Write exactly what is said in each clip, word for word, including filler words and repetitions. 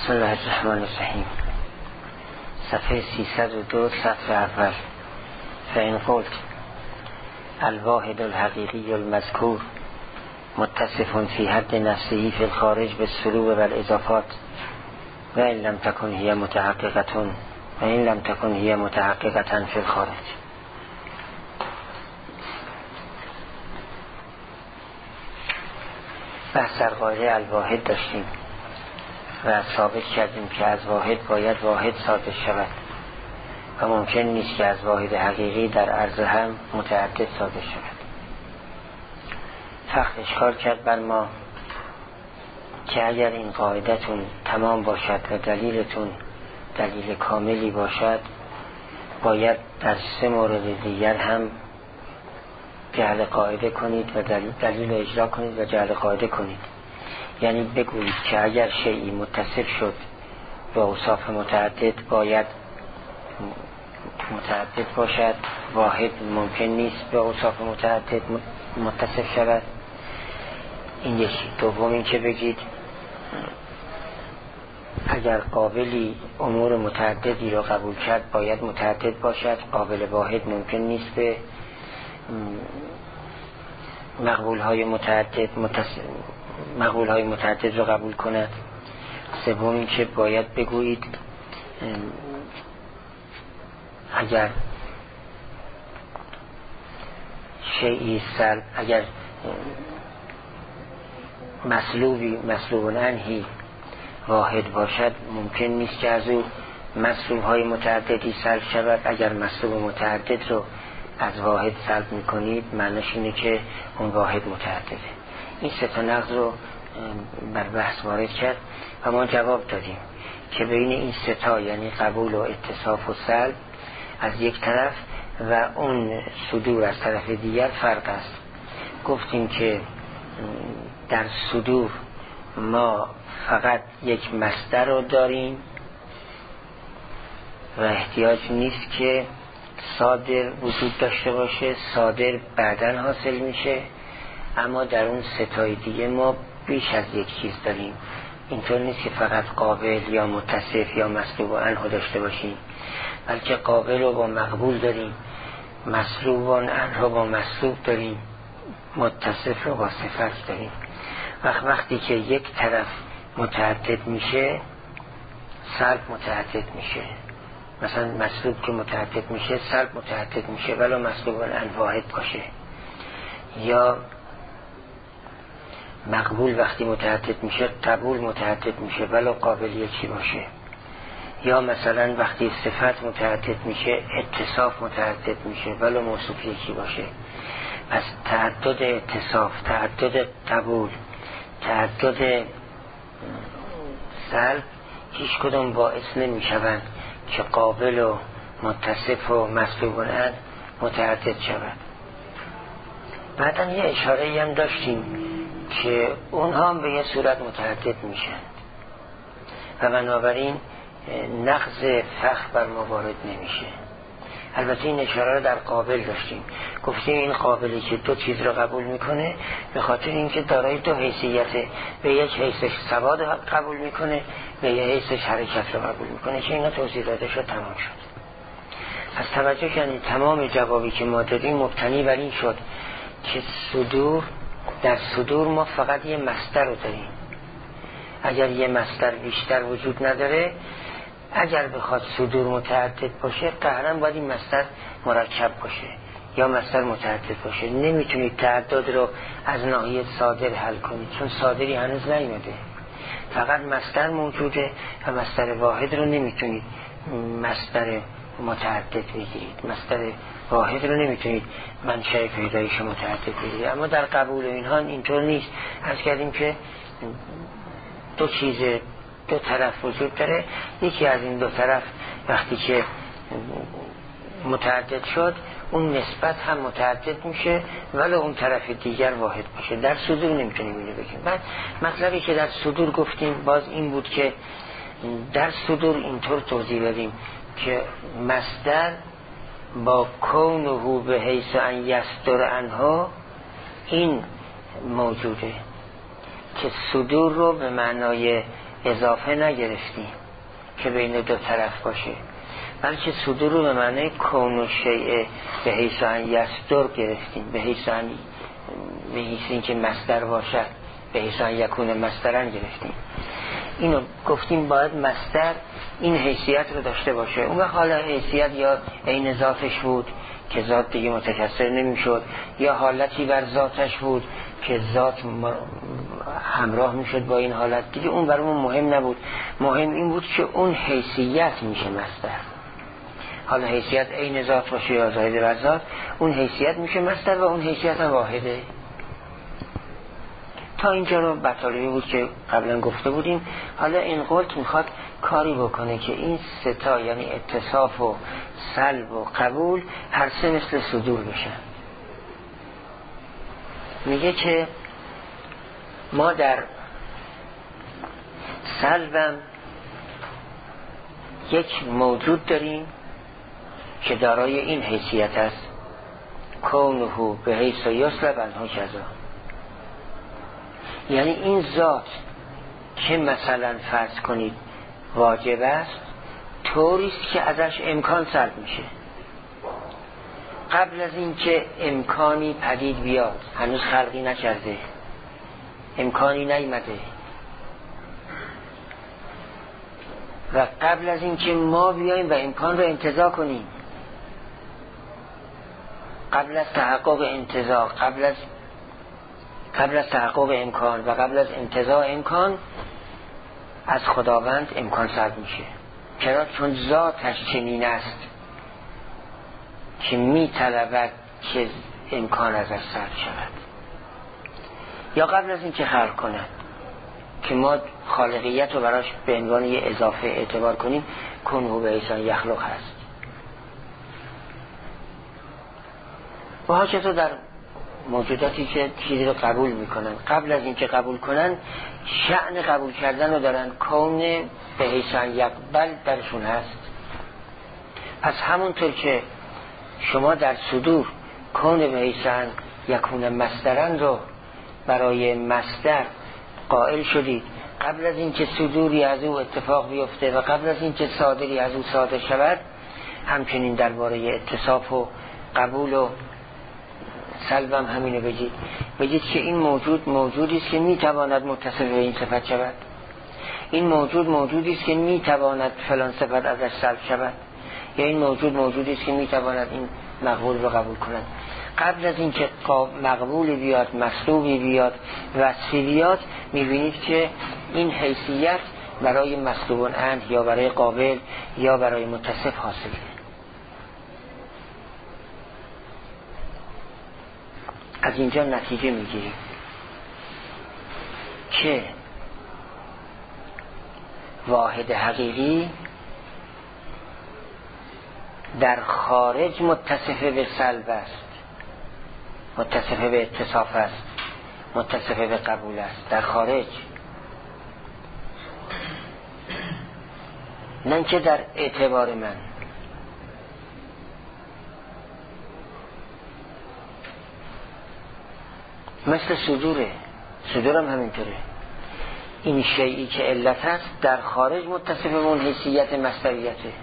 بسم الله الرحمن الرحیم. صفحه سیصد و دو، صفحه اول. فإن قلت الواحد الحقیقی المذکور متصف فی حد نفسه فی الخارج بالسلوب و الاضافات و این لم تکن هی متحققتون و این لم تکن هی متحققتن فی الخارج. بحث در قاعده الواحد داشتیم و ثابت کردیم که از واحد باید واحد صادر شود و ممکن نیست که از واحد حقیقی در عرض هم متعدد صادر شود. فقط اشکال کرد بر ما که اگر این قاعدتون تمام باشد و دلیلتون دلیل کاملی باشد، باید در سه مورد دیگر هم جعل قاعده کنید و دلیل, دلیل اجرا کنید و جعل قاعده کنید. یعنی بگویید که اگر شیئی متصف شد به اوصاف متعدد باید متعدد باشد، واحد ممکن نیست به اوصاف متعدد متصف شود. این یکی. دوم این که بگید اگر قابلی امور متعددی را قبول کرد باید متعدد باشد، قابل واحد ممکن نیست به مقبول های متعدد متصف مقبول های متعدد رو قبول کند. سوم این که باید بگویید اگر شیئی سلب اگر مسلوبی مسلوب انهی واحد باشد ممکن نیست که از او مسلوب های متعددی سلب شود. اگر مسلوب متعدد رو از واحد سلب میکنید معنیش اینه که اون واحد متعدده. این سه تا نقض رو بر بحث وارد کرد و ما جواب دادیم که بین این سه تا یعنی قبول و اتصاف و سلب از یک طرف و اون صدور از طرف دیگر فرق است. گفتیم که در صدور ما فقط یک مصدر رو داریم و احتیاج نیست که صادر وجود داشته باشه، صادر بعداً حاصل میشه. اما در اون ستای دیگه ما بیش از یک چیز داریم. اینطور نیست که فقط قابل یا متصف یا مسلوب و انه داشته باشیم، بلکه قابل رو با مقبول داریم، مسلوب و انه رو با مسلوب داریم، متصف رو با صفت داریم. وقت وقتی که یک طرف متعدد میشه سلب متعدد میشه. مثلا مسلوب که متعدد میشه سلب متعدد میشه ولو مسلوب و انه واحد باشه. یا مقبول وقتی متعدد میشه قبول متعدد میشه ولو قابل یکی باشه. یا مثلا وقتی صفت متعدد میشه اتصاف متعدد میشه ولو موصوف یکی باشه. پس تعدد اتصاف، تعدد قبول، تعدد سلب هیچ کدوم باعث نمیشوند که قابل و متصف و مسلوب و انه متعدد شود. بعدن یه اشاره‌ای هم داشتیم که اونها هم به یه صورت متعدد میشن و بنابراین نقض فخر بر ما وارد نمیشه. البته این اشاره رو در قابل داشتیم، گفتیم این قابلی که دو چیز رو قبول میکنه به خاطر اینکه دارای دو حیثیته، به یک حیثش سواد قبول میکنه، به یک حیثش حرکت رو قبول میکنه که اینا توضیح داده شد، تمام شد. از توجه کنید تمام جوابی که ما دادیم مبتنی بر این شد که صدور در صدور ما فقط یه مصدر رو داریم. اگر یه مصدر بیشتر وجود نداره، اگر بخواد صدور متعدد باشه قهرن باید این مصدر مرکب باشه یا مصدر متعدد باشه. نمیتونید تعدد رو از ناحیه صادر حل کنید چون صادری هنوز نیومده، فقط مصدر موجوده و مصدر واحد رو نمیتونید مصدر متعدد بگیرید، مصدر واحد رو نمیتونید منشأ پیدایش متعدد بگیرید. اما در قبول اینها اینطور نیست. عرض کردیم که دو چیز دو طرف وجود داره، یکی از این دو طرف وقتی که متعدد شد اون نسبت هم متعدد میشه ولی اون طرف دیگر واحد باشه. در صدور نمیتونیم اینو بگیم. بعد مطلبی که در صدور گفتیم باز این بود که در صدور اینطور توضیح دادیم که مصدر با کونه به حیث ان یصدر عنه این موجوده که صدور رو به معنای اضافه نگرفتیم که بین دو طرف باشه، بلکه صدور رو به معنی کون و شیء به حیث ان یصدر گرفتیم، به حیث ان به حیث این که مصدر باشد، به حیث ان یکون مصدرن گرفتیم. اینو گفتیم باید مصدر این حیثیت رو داشته باشه. اون وقت حالا حیثیت یا عین ذاتش بود که ذات دیگه متکثر نمیشد، یا حالتی بر ذاتش بود که ذات همراه میشد با این حالت دیگه، اون برامون مهم نبود. مهم این بود که اون حیثیت میشه مصدر. حالا حیثیت عین ذات باشه یا زائد بر ذات، اون حیثیت میشه مصدر و اون حیثیت هم واحده. تا اینجا رو بطالیه بود که قبلا گفته بودیم. حالا این قولت میخواد کاری بکنه که این ستا یعنی اتصاف و سلب و قبول هر سه مثل صدور بشن. میگه که ما در سلبم یک موجود داریم که دارای این حیثیت است، کونه به حیث یسلب انها کذا، یعنی این ذات که مثلا فرض کنید واجب است، طوریست که ازش امکان سلب میشه. قبل از این که امکانی پدید بیاد، هنوز خلقی نکرده، امکانی نیامده، و قبل از این که ما بیاییم و امکان رو انتزاع کنیم، قبل از تحقق انتزاع، قبل از قبل از تحقق امکان و قبل از انتزاع امکان، از خداوند امکان سلب میشه. چرا؟ چون ذاتش چنین است که می طلبد که امکان ازش سلب شود. یا قبل از این که خلق کند که ما خالقیت رو براش به عنوان یه اضافه اعتبار کنیم، کنه به ایسان یخلق هست. و ها چطور در موجوداتی که چیزی رو قبول میکنن، قبل از این که قبول کنن شأن قبول کردن رو دارن، کون به حیث یقبل درشون هست. پس همونطور که شما در صدور کون به حیث یکون مصدرن رو برای مصدر قائل شدید، قبل از این که صدوری از او اتفاق بیفته و قبل از این که صادری از او صادر شود، همچنین درباره اتصاف و قبول و سلبم همینو بگید. بگید که این موجود موجودی است که میتواند متصف به این صفت شود، این موجود موجودی است که میتواند فلان صفت ازش سلب شود، یا این موجود موجودی است که میتواند این مقبول رو قبول کند. قبل از این که مقبولی بیاد، مطلوبی بیاد، وصفی بیاد، میبینید که این حیثیت برای مطلوب اند یا برای قابل یا برای متصف حاصله. از اینجا نتیجه میگیریم که واحد حقیقی در خارج متصف به سلب است، متصف به اتصاف است، متصف به قبول است. در خارج، نه که در اعتبار من. مثل صدوره، صدورم همینطوره. این شیئی که علت هست در خارج متصف به اون حیثیت مصدریته،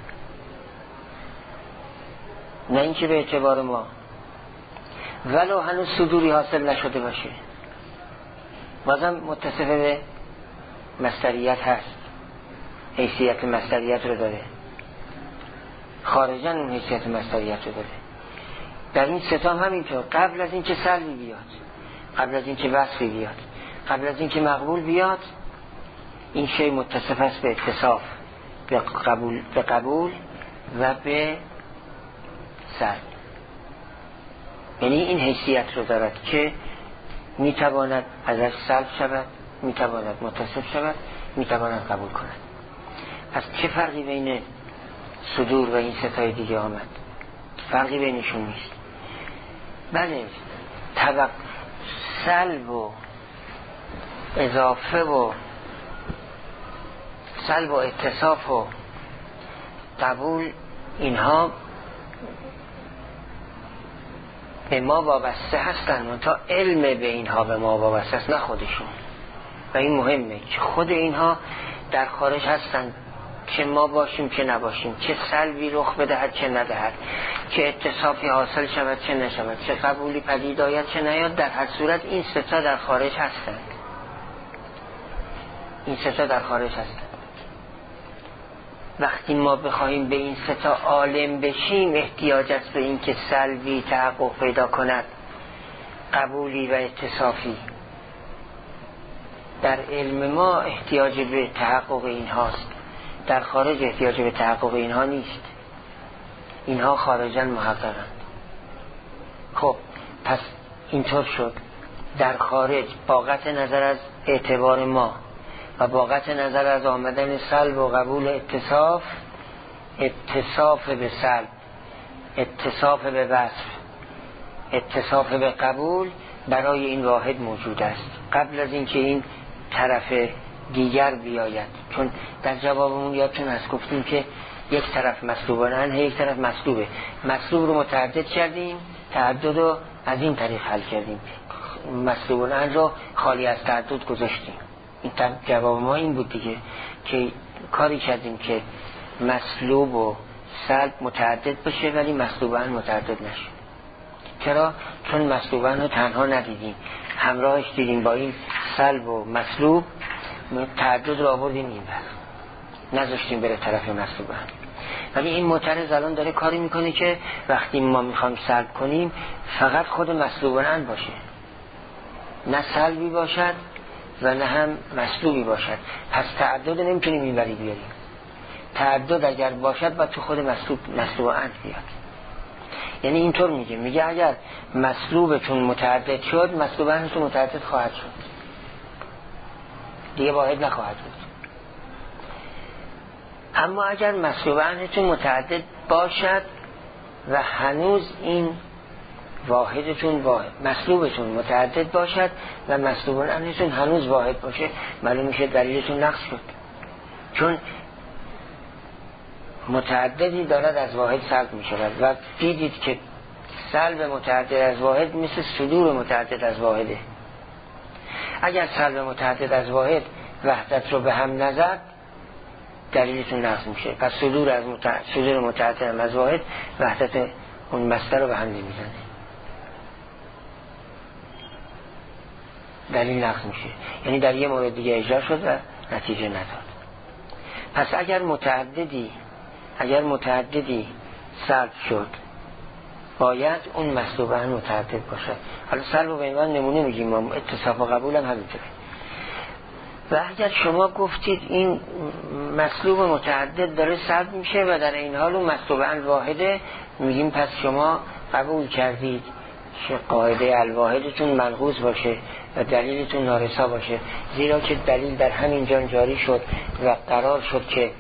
نه اینکه به اعتبار ما، ولو هنوز صدوری حاصل نشده باشه بازم متصف به مصدریت هست، حیثیت مصدریت رو داره، خارجاً اون حیثیت مصدریت رو داره. در این ستام همینطور، قبل از این که سلبی بیاد، قبل از این که وصفی بیاد، قبل از این که مقبول بیاد، این شی متصف است به اتصاف، به قبول, به قبول و به سلب. یعنی این حیثیت رو دارد که میتواند ازش سلب شود، میتواند متصف شود، میتواند قبول کند. پس چه فرقی بین صدور و این ستای دیگه آمد؟ فرقی بینشون نیست. بله، طبق سلب و اضافه و سلب و اتصاف و قبول، اینها به ما وابسته هستن و تا علم به اینها به ما وابسته است، نه خودشون. و این مهمه که خود اینها در خارج هستن، که ما باشیم که نباشیم، چه سلبی رخ بدهد چه ندهد، که اتصافی حاصل شود چه نشود، چه قبولی پدید آید چه نیاد، در هر صورت این سه تا در خارج هستند. این سه تا در خارج هستند. وقتی ما بخوایم به این سه تا عالم بشیم، احتیاج است به این که سلبی تحقق پیدا کند، قبولی و اتصافی. در علم ما احتیاج به تحقق این هاست، در خارج احتیاج به تحقق اینها نیست، اینها خارجاً محققند. خب پس اینطور شد در خارج با قطع نظر از اعتبار ما و با قطع نظر از آمدن سلب و قبول اتصاف، اتصاف به سلب، اتصاف به وصف، اتصاف به قبول برای این واحد موجود است قبل از اینکه این طرف دیگر بیاید. چون در جوابمون یادتون هست گفتیم که یک طرف مسلوبانه، یک طرف مسلوبه. مسلوب رو متعدد کردیم، تعدد رو از این طریق حل کردیم، مسلوبانه رو خالی از تعدد گذاشتیم. این جواب ما این بود دیگه، که کاری کردیم که مسلوب و سلب متعدد بشه ولی مسلوبان متعدد نشه. چرا؟ چون مسلوبان رو تنها ندیدیم، همراهش دیدیم با این سلب و مسلوب، تعدد رو آوردیم این بر نذاشتیم بره طرف مسلوبان. ولی این معترض الان داره کاری میکنه که وقتی ما میخوایم سلب کنیم فقط خود مسلوبان باشه، نه سلبی باشد و نه هم مسلوبی باشد. پس تعدد نمیتونیم این بری بیاریم. تعدد اگر باشد باید تو خود مسلوب مسلوبان بیاد. یعنی اینطور میگه، میگه اگر مسلوبتون متعدد شد، مسلوبانتون متعدد خواهد شد، دیگه واحد نخواهد بود. اما اگر مسلوبانتون متعدد باشد و هنوز این واحدتون واحد، مسلوبتون متعدد باشد و مسلوبانتون هنوز واحد باشه، معلوم میشه دلیلتون نقص شد. چون متعددی دارد از واحد سلب می شود و دیدید که سلب متعدد از واحد مثل صدور متعدد از واحده. اگر سلب متعدد از واحد وحدت رو به هم نزد، دلیلتون نقص میشه. پس صدور از متعدد، صدور متعدد از واحد وحدت اون مصدر رو به هم نمیزنه، دلیل نقص میشه. یعنی در یه مورد دیگه اجرا شد و نتیجه نداد. پس اگر متعددی اگر متعددی سلب شد، باید اون مسلوبان متعدد باشد. حالا سلب و به عنوان نمونه میگیم، ما اتصاف و قبول هم همینطوره. و اگر شما گفتید این مسلوب متعدد داره سلب میشه و در این حال اون مسلوبان واحده، میگیم پس شما قبول کردید که قاعده الواحدتون منقوص باشه و دلیلتون نارسا باشه، زیرا که دلیل در همین جان جاری شد و قرار شد که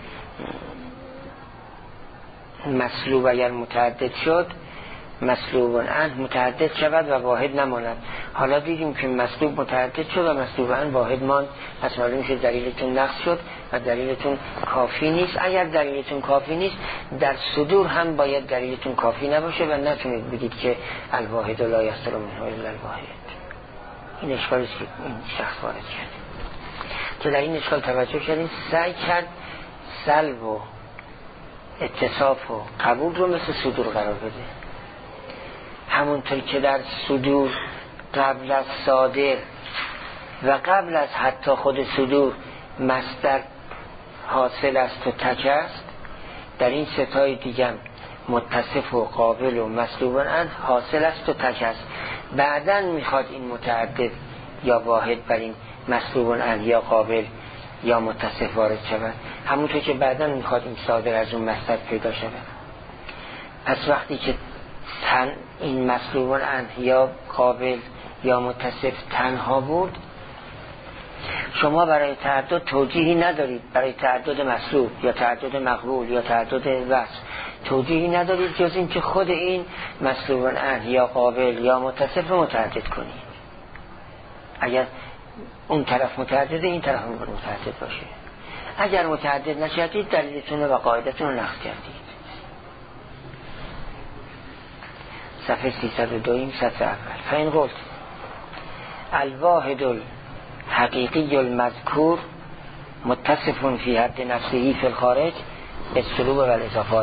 مسلوب اگر متعدد شد، مسلوب ان متعدد شود و واحد نماند. حالا دیدیم که مسلوب متعدد شد و مسلوب ان واحد ماند، پس معلوم شد دلیلتون نقص شد و دلیلتون کافی نیست. اگر دلیلتون کافی نیست، در صدور هم باید دلیلتون کافی نباشه و نتونید بگید که الواحد لا یصدر منه الا الواحد. این اشکالی که این شخص وارد کرد، که در این اشکال توجه کردیم، سعی کرد سلب و اتصاف و قبول رو مثل صدور قرار بده. همونطور که در صدور قبل از صادر و قبل از حتی خود صدور مصدر حاصل است و تک است، در این ستای دیگه متصف و قابل و مسلوبان حاصل است و تک است. بعدن میخواد این متعدد یا واحد بر این مسلوبان یا قابل یا متصف وارد شود، همونطور که بعدن میخواد این صادر از اون مصدر پیدا شود. پس وقتی که تن این مسلوبان یا قابل یا متصف تنها بود، شما برای تعدد توجیهی ندارید، برای تعدد مسلوب یا تعدد مقبول یا تعدد وصف توجیهی ندارید جز این که خود این مسلوبان یا قابل یا متصف متعدد کنید. اگر اون طرف متعدد، این طرف متعدد باشه. اگر متعدد نشدید، دلیلتون و قاعدتون رو نقض کردید. صفحه سیصد و دو این سطر اول. فین قلت الواحد حقیقی المذکور متصف فی حد نفسه فی الخارج بالسلوب و الاضافات.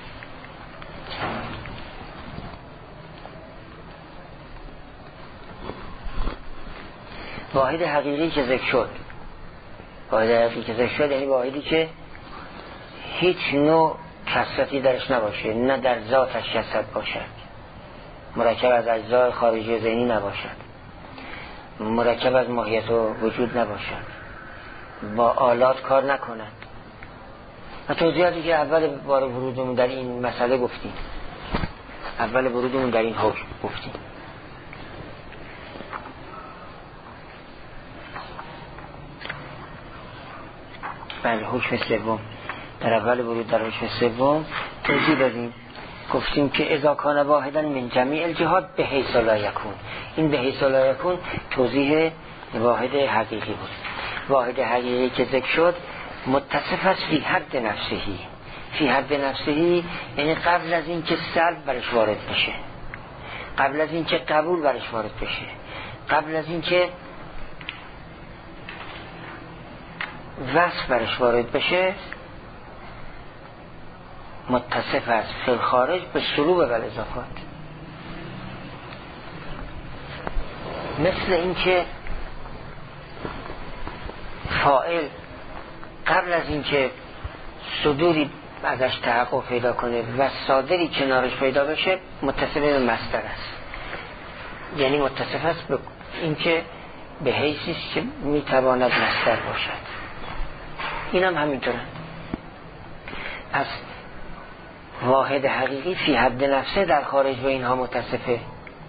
واحد حقیقی که ذکر شد، واحد حقیقی که ذکر شد یعنی واحدی که هیچ نوع کثرتی درش نباشه، نه در ذاتش کثرت باشد، مرکب از اجزای خارجی ذهنی نباشد، مرکب از ماهیت و وجود نباشد، با آلات کار نکند. و توضیحاتی که اول بار ورودمون در این مسئله گفتیم، اول ورودمون در این حکم گفتیم. بله، حکم سوم در اول ورود در حکم سوم توضیح دادیم، گفتیم که اذا کان واحدا من جمیع الجهات به حیث لا یکون. این به حیث لا یکون توضیح واحد حقیقی بود. واحد حقیقی که ذکر شد متصف است فی حد نفسهی. فی حد نفسهی یعنی قبل از این که سلب برش وارد بشه، قبل از این که قبول برش وارد بشه، قبل از این که وصف برش وارد بشه، متصف است فی الخارج به سلوب و الاضافات. مثل اینکه فاعل قبل از اینکه صدوری ازش تحقق پیدا کنه و صادری کنارش پیدا بشه متصف به مصدر است، یعنی متصف است به اینکه به حیثی است که میتواند مصدر باشد. این هم همینطوره. پس واحد حقیقی فی حد نفسه در خارج به اینها متصفه.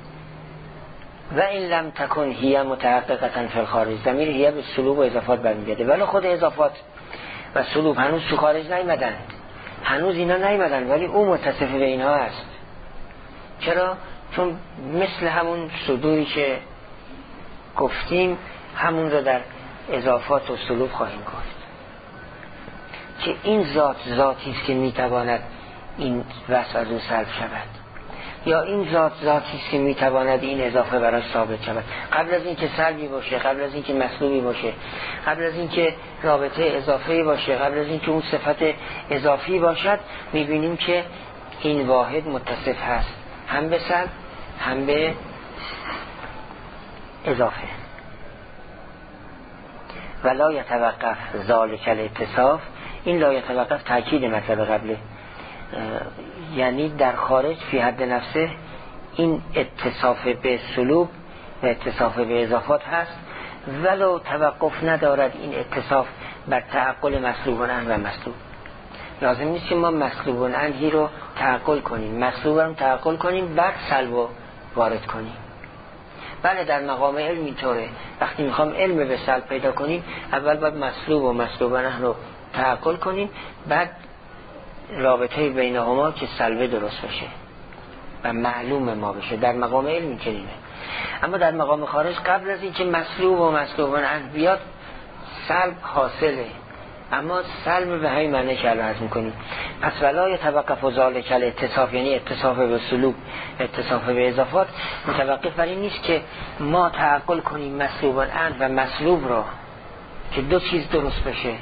و این لم تکن هی متحققتا فی الخارج، ضمیر هی به سلوب و اضافات برمیگرده، ولی خود اضافات و سلوب هنوز تو خارج نیامدن، هنوز اینا نیامدن، ولی او متصف به اینها است. چرا؟ چون مثل همون صدوری که گفتیم همون رو در اضافات و سلوب خواهیم گفت که این ذات ذاتی است که میتواند این وصف از او سلب شود، یا این ذات ذاتی است که میتواند این اضافه براش ثابت شود. قبل از این که سلبی باشه، قبل از این که مسلوبی باشه، قبل از این که رابطه اضافه‌ای باشه، قبل از این که اون صفت اضافی باشد، میبینیم که این واحد متصف هست هم به سلب هم به اضافه. ولا یتوقف ذالک الاتصاف، این لا یتوقف تاکید مطلب قبله، یعنی در خارج فی حد نفسه این اتصاف به سلوب و اتصاف به اضافات هست، ولو توقف ندارد این اتصاف بر تعقل مسلوب عنه و مسلوب. لازم نیست که ما مسلوب عنهی رو تعقل کنیم، مسلوب رو تعقل کنیم بعد سلب رو وارد کنیم. بله در مقام علم اینطوره، وقتی میخوام علم به سلب پیدا کنیم اول باید مسلوب و مسلوب عنه رو تعقل کنیم، بعد رابطه بینهما که سلبه درست بشه و معلوم ما بشه. در مقام علمی کنیمه. اما در مقام خارج قبل از این که مسلوب و مسلوب عنه بیاد سلب حاصله، اما سلب به همین معنی که الان عرض میکنیم. پس ولا یتوقف ذالک الاتصاف، یعنی اتصاف به سلوب، اتصاف به اضافات، متوقف بر این نیست که ما تعقل کنیم مسلوب عنه و مسلوب را که دو چیز درست بشه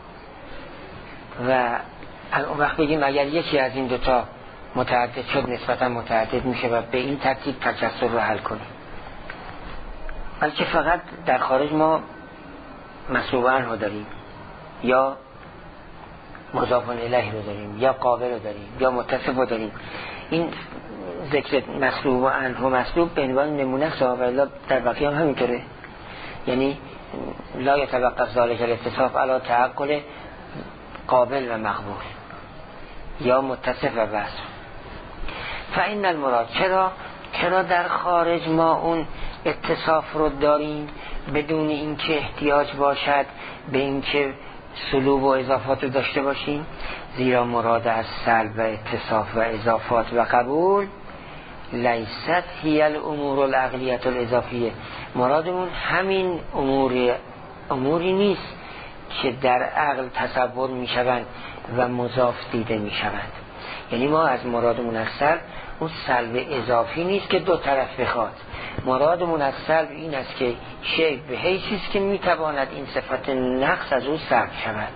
و اون وقت بگیم اگر یکی از این دوتا متعدد شد نسبتا متعدد میشه و به این ترتیب تکسر رو حل کنیم. بلکه فقط در خارج ما مسلوب عنه رو داریم، یا مضاف الیه رو داریم، یا قابل رو داریم، یا متصف رو داریم. این ذکر مسلوب عنه و مسلوب به عنوان نمونه صحابه در بقیه هم همینطوره، یعنی لا یتوقف ذالک الاتصاف علی تعقل قابل و مقبول یا متصف و وصف. فإن المراد، چرا چرا در خارج ما اون اتصاف رو داریم بدون اینکه احتیاج باشد به اینکه سلوب و اضافات رو داشته باشیم؟ زیرا مراد از سلب و اتصاف و اضافات و قبول لیست هی الامور العقلیه الاضافیه، مرادمون همین امور اموری نیست که در عقل تصور می شوند و مضاف دیده می شوند. یعنی ما از مرادمون از سلب اون سلب اضافی نیست که دو طرف بخواد. مرادمون از سلب این است که شی به حیثی است که میتواند این صفت نقص از او سلب شود.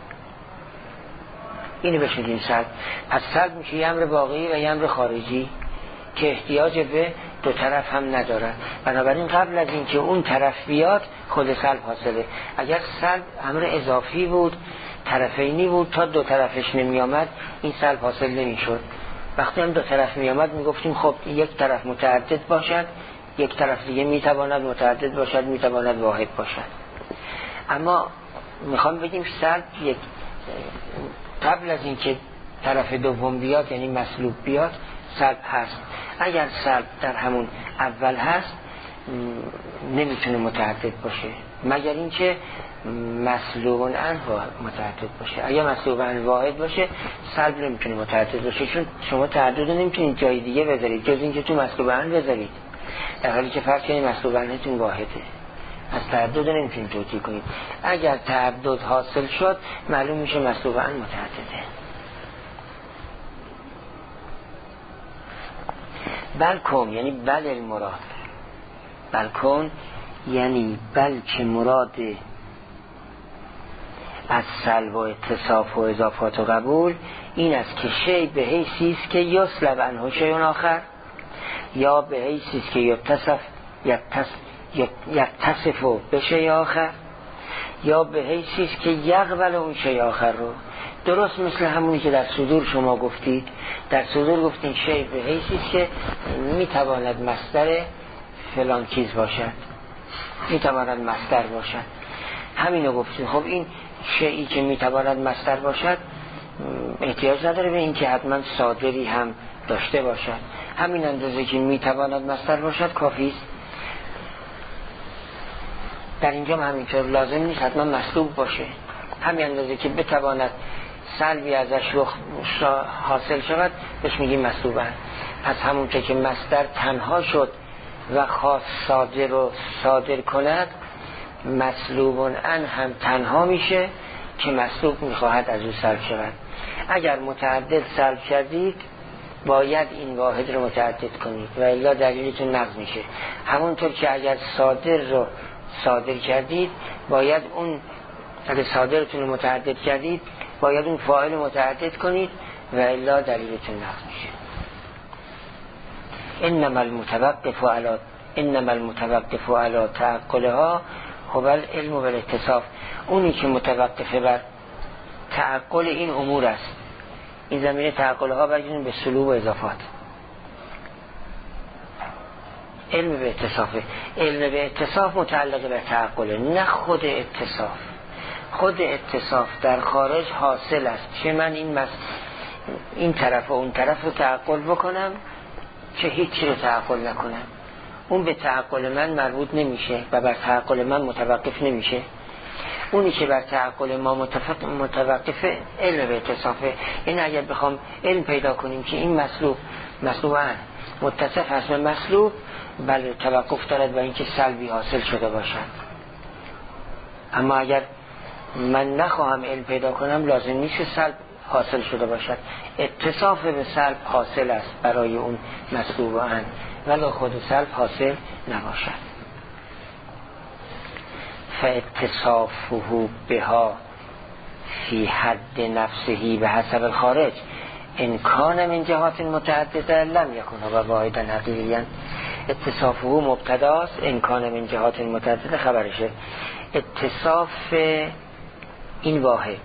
اینو بهش میگیم سلب. پس سلب میشه یه امر واقعی و یه امر خارجی که احتیاج به دو طرف هم ندارد. بنابراین قبل از اینکه اون طرف بیاد خود سلب حاصله. اگر سلب امر اضافی بود، طرفینی بود، تا دو طرفش نمی آمد این سلب حاصل نمی شد. وقتی هم دو طرف می آمد می گفتیم خب یک طرف متعدد باشد، یک طرف دیگه می تواند متعدد باشد، می تواند واحد باشد. اما میخوام بگیم سلب یک قبل از اینکه طرف دوم بیاد یعنی مسلوب بیاد سلب هست. اگر سلب در همون اول هست نمیتونه متعدد باشه مگر اینکه مسلوب عنه متعدد باشه. اگر مسلوب عنه واحد باشه سلب نمیتونه متعدد باشه، چون شما تعدد رو نمیتونید جای دیگه بذارید جز اینکه تو مسلوب عنه بذارید، در حالی که فرض کنید مسلوب عنه تون واحده، از تعدد نمیتونید توجیه کنید. اگر تعدد حاصل شد معلوم میشه مسلوب عنه متعدده. بلکن یعنی بل المراد، بلکن یعنی بلکه مراد از سلب و اتصاف و اضافات و قبول این است که شی به حیثی است که یسلب عنه شیء آخر، یا به حیثی است که یتصف یتصف به شیء آخر، یا به حیثی است که یقبل اون شیء آخر رو. درست مثل همونی که در صدور شما گفتید. در صدور گفتین شی به حیثی است که میتواند مصدر فلان چیز باشد، میتواند مصدر باشد، همینو گفتید. خب این شیئی که میتواند مصدر باشد احتیاج نداره به این که حتما صادری هم داشته باشد، همین اندازه که میتواند مصدر باشد کافی است. در اینجا همینطور لازم نیست حتما مسلوب باشه، همین اندازه که بتواند سلبی ازش حاصل شود بهش میگیم مسلوب عنه. پس همون که که مصدر تنها شد و خاص صادر رو صادر کند، مسلوب عنه هم تنها میشه که مسلوب میخواهد از او سلب شود. اگر متعدد سلب کردید باید این واحد رو متعدد کنید و الا دلیلتون نقض میشه. همونطور که اگر صادر رو صادر کردید باید اون، اگر صادرتون رو متعدد کردید باید اون فاعل متعدد کنید و الا دلیلتون نقض میشه. انما المتوقف علی انما المتوقف علی تعقلها هو العلم والاتصاف. اونی که متوقف بر تعقل این امور است، این زمینه تعقلها برگردیم به سلوب و اضافات. علم به اتصافه. علم به اتصاف متعلق به تعقله، نه خود اتصاف. خود اتصاف در خارج حاصل است، چه من این مس... این طرف و اون طرف رو تعقل بکنم چه هیچی رو تعقل نکنم، اون به تعقل من مربوط نمیشه و بر تعقل من متوقف نمیشه. اونی که بر تعقل ما متفق متوقفه علم به اتصافه. این اگر بخوام علم پیدا کنیم که این مسلوب مسلوب عنه متصف هست و مسلوب، بله توقف دارد و اینکه سلبی حاصل شده باشد. اما اگر من نخواهم علم پیدا کنم لازم نیست سلب حاصل شده باشد. اتصاف به سلب حاصل است برای اون مسلوب عنه ولی خود سلب حاصل نباشد. فاتصافه بها فی حد نفسه به حسب الخارج ان کان من جهات متعدده لم یکن و واحدا حقیقیا. اتصافه مبتداست، ان کان من جهات متعدده خبرشه. اتصاف این واحد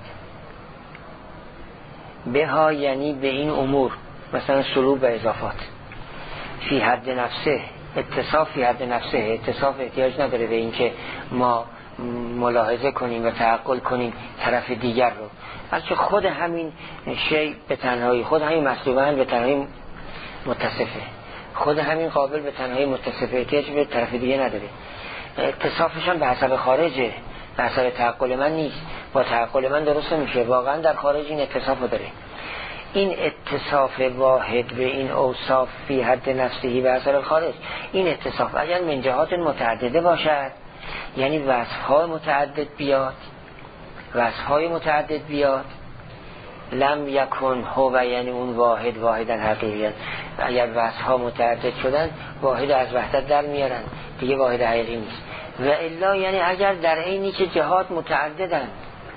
بها یعنی به این امور، مثلا سلوب و اضافات. فی حد نفسه، اتصاف فی حد نفسه. اتصاف احتیاج نداره به این که ما ملاحظه کنیم و تعقل کنیم طرف دیگر رو، بلکه خود همین شی به تنهایی، خود همین مسلوب عنه به تنهایی متصفه، خود همین قابل به تنهایی متصفه، احتیاج به طرف دیگه نداره. اتصافش هم به حسب خارجه، به حسب تعقل من نیست. با تعقل من درست میشه، واقعا در خارج این اتصاف داره. این اتصاف واحد به این اوصاف فی حد نفسهی به اثر خارج، این اتصاف اگر من جهات متعدده باشد، یعنی وصفهای متعدد بیاد، وصفهای متعدد بیاد، لم یکن هو، یعنی اون واحد واحدا حقیقیت. اگر وصف ها متعدد شدن واحد از وحدت در میارن دیگه واحد حقیقی نیست. و الا یعنی اگر در عینی که جهات متعددن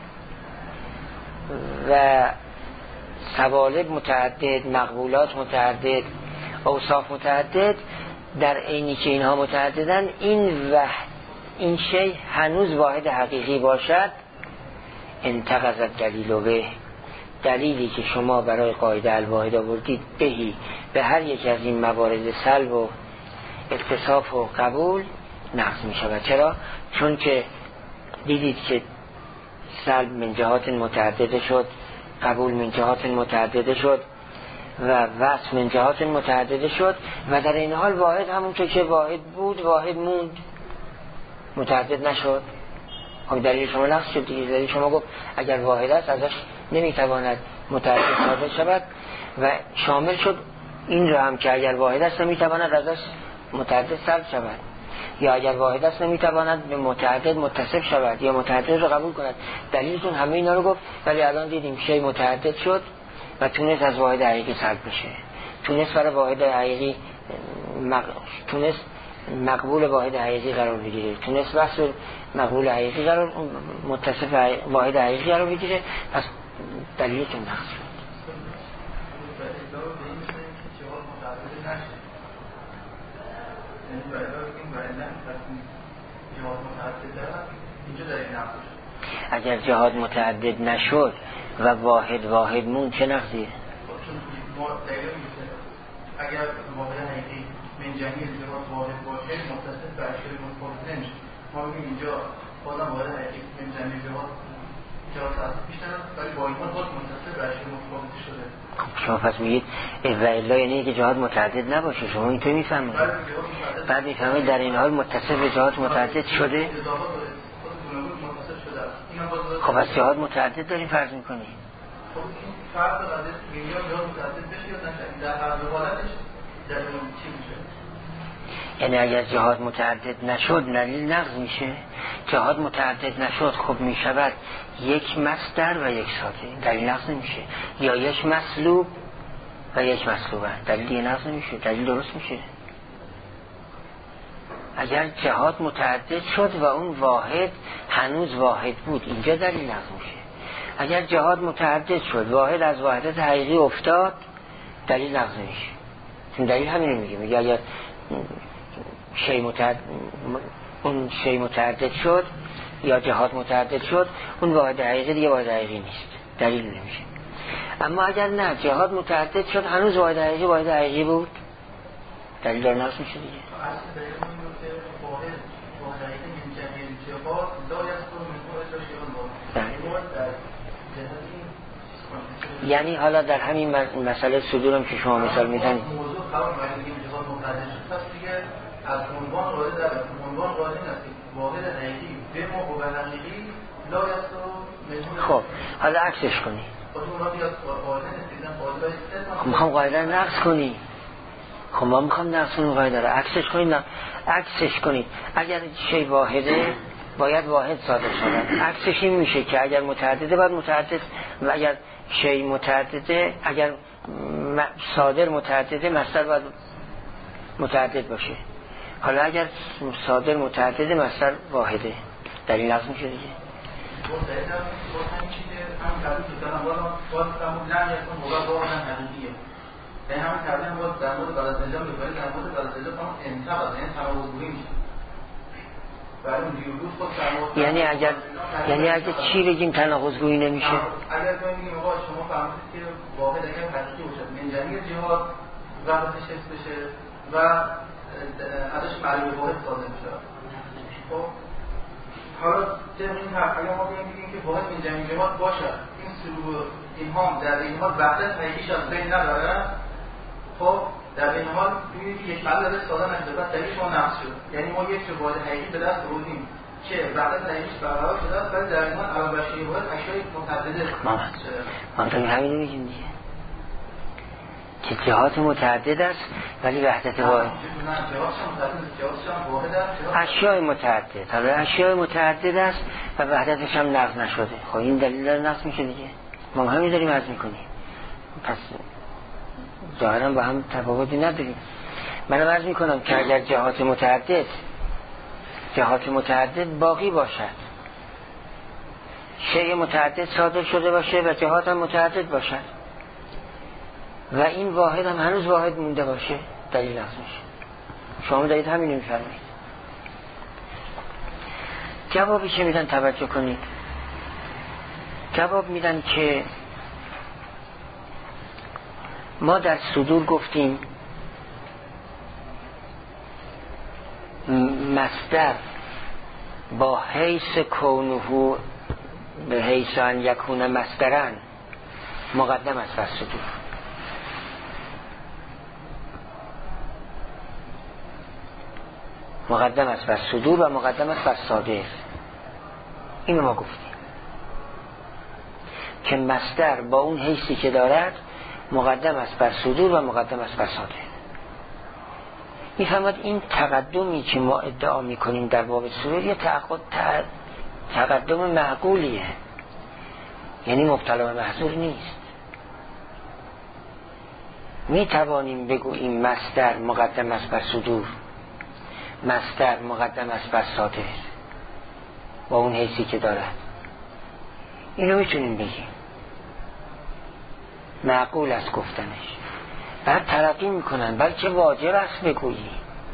و سوالب متعدد، مقبولات متعدد، اوصاف متعدد، در عینی که اینها متعددن این وحد این شی هنوز واحد حقیقی باشد، انتقض الدلیل به، دلیلی که شما برای قاعده الواحد آوردید بهی به هر یک از این موارد سلب و اتصاف و قبول نقض می شود. چرا؟ چون که دیدید که سلب من جهات متعدده شد، قبول من جهات متعدده شد و وصف من جهات متعدده شد و در این حال واحد همونطور که واحد بود واحد موند، متعدد نشد. خب دلیل شما نقص شد دیگه. دلیل شما گفت اگر واحد است ازش نمیتواند متعدد صادر شود و شامل شد این رو هم که اگر واحد است نمیتواند ازش متعدد سلب شود، یا اگر واحد است نمیتواند به متعدد متصف شود یا متعدد رو قبول کند. دلیلتون همه اینا رو گفت، ولی الان دیدیم شی متعدد شد و تونست از واحد حقیقی سلب بشه، تونست برای واحد حقیقی مق... تونست مقبول واحد حقیقی قرار بگیره، تونست بحث مقبول حقیقی قرار متصف واحد حقیقی قرار بگیره. پس دلیلتون نقص شد. اگر جهاد متعدد نشد و واحد واحد مون چه نقضیه؟ اگر واحد حقیقی من جمعی جهاد واحد باشه متصف به اشکال متفاوت نمیشه. ما بگیم اینجا بازم واحد حقیقی من جمعی جهاد جهاد تأثیر بیشتر است، ولی با این حال باز متصف به اشکال متفاوت شده. شما پس میگید و الا یعنی که جهاد متعدد نباشه، شما اینطور میفهمید؟ بعد میفهمید در این حال متصف به جهاد متعدد شده. خب از جهاد متعدد داریم فرض میکنی؟ خب این فرض قضیه میگه جهاد متعدد بشه یا نشه، در هر دو حالتش در اون چی میشه؟ یعنی اگر جهاد متعدد نشد دلیل نقض میشه. جهاد متعدد نشد خب میشود یک مصدر و یک ساده، دلیل نقض نمیشه، یا یک مسلوب و یک مسلوبه، دلیل دیگه نقض نمیشه، دلیل درست میشه. اگر جهاد متعدد شد و اون واحد هنوز واحد بود اینجا دلیل نقض میشه. اگر جهاد متعدد شد واحد از وحدت حقیقی افتاد دلیل نقض نمیشه. چون دلیل همین میگه، میگه اگر شی متعدد اون شی متعدد شد یا جهاد متعدد شد اون واحد حقیقی دیگه واحد حقیقی نیست، دلیل نمیشه. اما اگر نه جهاد متعدد شد هنوز واحد حقیقی واحد حقیقی بود دلیل دار نقض میشه دیگه. یعنی حالا در همین مسئله صدورم که شما مثال میزنید موضوع قرار میگیم جهاد متعدد شد، پس دیگه از عنوان وارد در عنوان وارد نشید واحد حقیقی به ما و حقیقی لا یستو. خب حالا عکسش کنی. خب میخوام قاعده رو نقض کنی. خب ما میخوام نقض کنیم قاعده رو، عکسش کنید. نه عکسش کنید. اگر شی واحده باید واحد صادر شود. عکسش این میشه که اگر متعدده باید متعدد، و اگر شی متعدده اگر صادر متعدده مصدر باید متعدد باشه. حالا اگر صادر متعدده مصدر واحده دلیل نقض میشه دیگه. به همین ترتیب باز در مورد غلط انجام می‌کنید، در مورد غلط انجام هم انتقاد یعنی تناقض‌گویی میشه. برای اون دیروز خود تناقض یعنی اگر یعنی اگه چی بگیم تناقض‌گویی نمیشه؟ اگر تو میگیم آقا شما فهمیدید که واحد اگر حقیقی باشه من جمعی جهاد وحدتش حفظ بشه و ازش معلومه واحد صادر میشه. خب حالا طبق این حرف اگر ما بگیم که واحد من جمعی جهاد باشه این سلوک اینها در این حال وحدت حقیقیش از بین نبره، خب در این حال ببینید یک معلومه ازش صادر نشده و دلیل شما نقص شد. یعنی ما یک واحد حقیقی به دست آوردیم که وحدت حقیقیش برقرار شده است ولی در این حال علاوه بر شی واحد اشیاء متعدده ما ما همین میگیم دیگه که جهات متعدد است ولی وحدت واحد. نه جهات متعدد جهات واحد است، اشیاء متعدد. حالا اشیاء متعدد است و وحدتش هم نقض نشده. خب این دلیل داره نقض میشه دیگه. ما همین داریم عرض میکنیم، پس ظاهرا با هم تفاوتی نداریم. من عرض میکنم که اگر جهات متعدد جهات متعدد باقی باشد، شیء متعدد صادر شده باشه و جهات هم متعدد باشد و این واحد هم هنوز واحد مونده باشه، دلیل ازش شما دارید همین میفرمایید. جوابی که میدن توجه کنید، جواب میدن که ما در صدور گفتیم مصدر با حیث کونه به حیث ان یکون مصدرن مقدم است بر صدور. مقدم است بر صدور و مقدم است بر صادر. اینو ما گفتیم که مصدر با اون حیثی که دارد مقدم است بر صدور و مقدم است بر صادر. میفهمد این تقدمی که ما ادعا میکنیم در باب صدور یه تقدم معقولیه، یعنی مبتلا به محظور نیست. میتوانیم بگوییم مصدر مقدم است بر صدور، مصدر مقدم است بر صادر با اون حیثی که دارد. اینو میتونیم بگیم، معقول است گفتنش. بعد ترقی میکنن بلکه واجب است بگویی،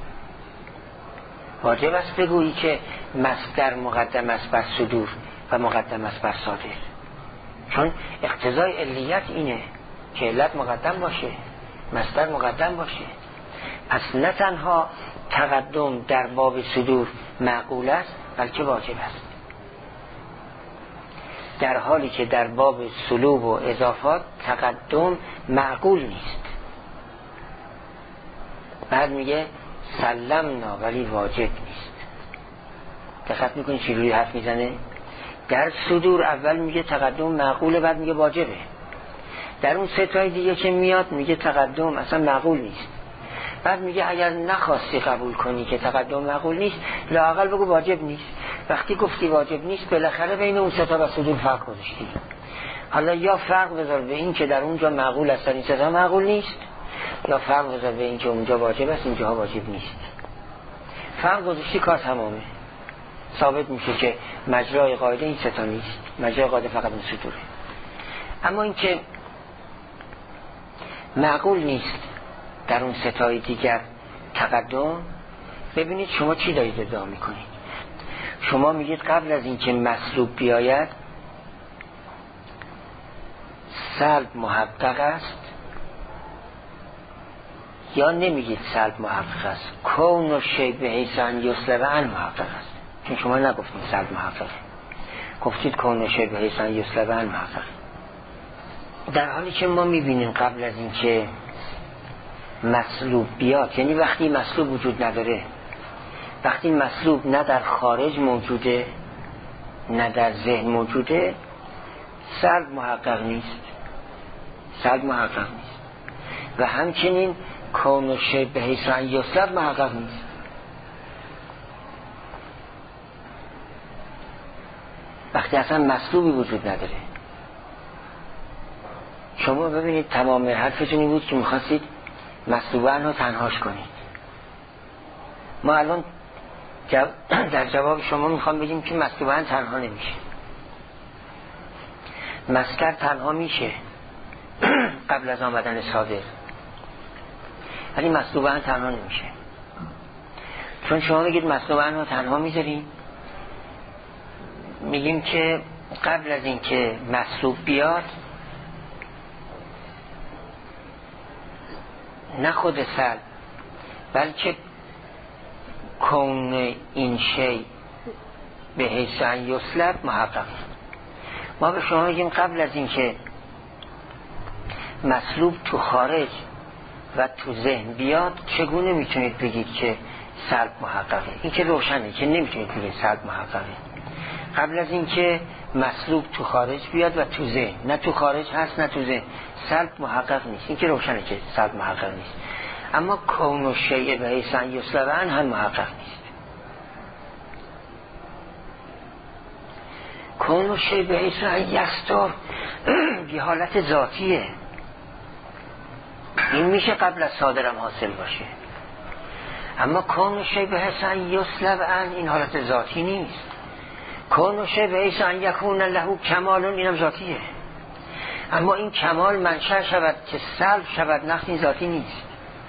واجب است بگویی که مصدر مقدم است بر صدور و مقدم است بر صادر، چون اقتضای علیت اینه که علت مقدم باشه، مصدر مقدم باشه. پس نه تنها تقدم در باب صدور معقول است بلکه واجب است، در حالی که در باب سلوب و اضافات تقدم معقول نیست. بعد میگه سلمنا ولی واجب نیست. دقت میکنی چی روی حرف میزنه؟ در صدور اول میگه تقدم معقوله، بعد میگه واجبه. در اون سه تای دیگه که میاد میگه تقدم اصلا معقول نیست، بعد میگه اگر نخواستی قبول کنی که تقدم معقول نیست لااقل بگو واجب نیست. وقتی گفتی واجب نیست بالاخره بین اون سه تا و صدور فرق گذاشتی. حالا یا فرق بذار به این که در اونجا معقول است این سه تا معقول نیست، یا فرق بذار به این که اونجا واجب است اینجا واجب نیست. فرق گذاشتی کار تمامه، ثابت میشه که مجرای قاعده این سه تا نیست، مجرای قاعده فقط این صدوره. اما این که معقول نیست در اون سه تای دیگر تقدم، ببینید شما چی دارید ادعا میکنید. شما میگید قبل از اینکه مطلوب بیاید سلب محقق است، یا نمیگید سلب محقق است، کون و شی به حیث ان یسلب ان محقق است، چون شما نگفتید سلب محقق، گفتید کون و شی به حیث ان یسلب ان محقق. در حالی که ما میبینیم قبل از اینکه مطلوب بیاد، یعنی وقتی مطلوب وجود نداره، وقتی مطلوب نه در خارج موجوده نه در ذهن موجوده، سلب محقق نیست، سلب محقق نیست. و همچنین کون و شی به حیث ان یسلب محقق نیست. وقتی اصلا مطلوبی وجود نداره. شما ببینید تمام حرفتون این بود که میخواستید مطلوبان رو تنهاش کنید. ما الان جب... در جواب شما میخوام بگیم که مطلوبان تنها نمیشه، مسکر تنها میشه قبل از آمدن صادر، ولی مطلوبان تنها نمیشه. چون شما میگید مطلوبان رو تنها میذاریم، میگیم که قبل از اینکه مطلوب بیاد نه خود سلب بلکه کون این شی به حیث ان یسلب محقق. ما به شما میگیم قبل از اینکه مطلوب تو خارج و تو ذهن بیاد چگونه میتونید بگید که سلب محققه؟ این که روشنه که نمیتونید بگید سلب محققه. قبل از اینکه مطلوب تو خارج بیاد و تو ذهن، نه تو خارج هست نه تو ذهن، سلب محقق نیست. این که روشنه که سلب محقق نیست. اما کون و شیء به حیث ان یسلب هم محقق نیست. کون و شی به حیث یستر یه حالت ذاتیه، این میشه قبل از صادرم حاصل باشه. اما کون و شی به حیث یسلب ان این حالت ذاتی نیست. کون و شی به حیث ان یکون له کمالون اینم ذاتیه. اما این کمال منشأ شود که سلب شود نقص، این ذاتی نیست.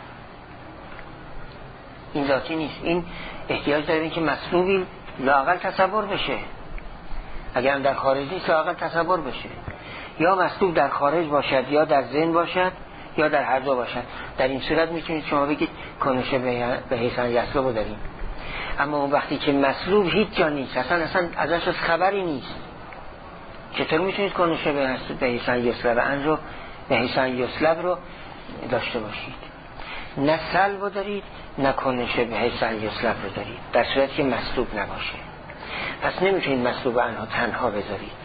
این ذاتی نیست. این احتیاج داره که مطلوبی لااقل تصور بشه. اگر هم در خارج نیست لااقل تصور بشه. یا مطلوب در خارج باشد یا در ذهن باشد یا در هر دو باشد. در این صورت میتونید شما بگید کنشه به حیثان یسلب داریم. اما اون وقتی که مطلوب هیچ جا نیست، اصلا اصلا ازش از خبری نیست، چطور میتونید کنشه به حیثان یسلب ان رو به حیثان یسلب رو داشته باشید؟ نه سلب دارید نه کنشه به حیثان یسلب رو دارید، در صورتی که مطلوب نباشه. پس نمیتونید مطلوب انها تنها بذارید،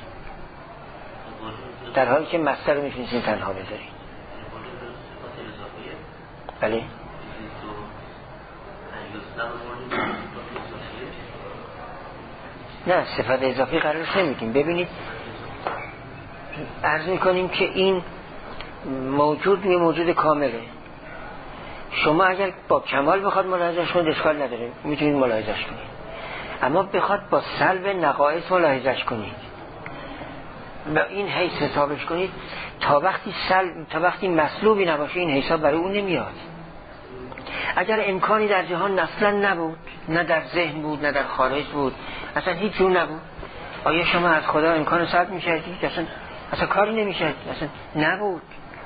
در حالی که مصدر رو میتونید تنها بذارید. بله. نه صفت اضافی قرارش نمیدیم. ببینید عرض میکنیم که این موجود یه موجود کامله. شما اگر با کمال بخواد ملاحظهش کنید اشکال نداره، میتونید ملاحظهش کنید. اما بخواد با سلب نقائص ملاحظهش کنید، با این حیث حسابش کنید، تا وقتی سلب تا وقتی مطلوبی نباشه این حساب برای اون نمیاد. اگر امکانی در جهان اصلا نبود، نه در ذهن بود نه در خارج بود، اصلا هیچ جور نبود، آیا شما از خدا امکان سلب می‌کردید؟ اصلا اصلا کاری نمی‌شد، اصلا نبود.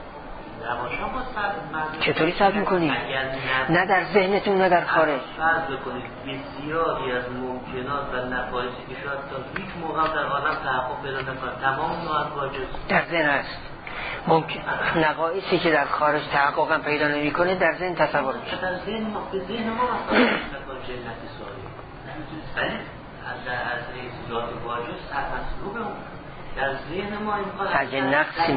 چطوری سلب می‌کنید؟ نه در ذهنتون نه در خارج. فرض بکنید بسیاری از ممکنات و نقایصی که شاید تا هیچ موقع در عالم تحقق پیدا نکنه، تمام اونها از واجب در ذهن است. ممکن نقایصی که در خارج تحقق هم پیدا نمی‌کنه در ذهن تصور میشه. در ذهن ما به ذهن ما مثلا جنتی سوالی. ولی از از ذات واجب مطلوب اون در ذهن ما امکان اگه نقصی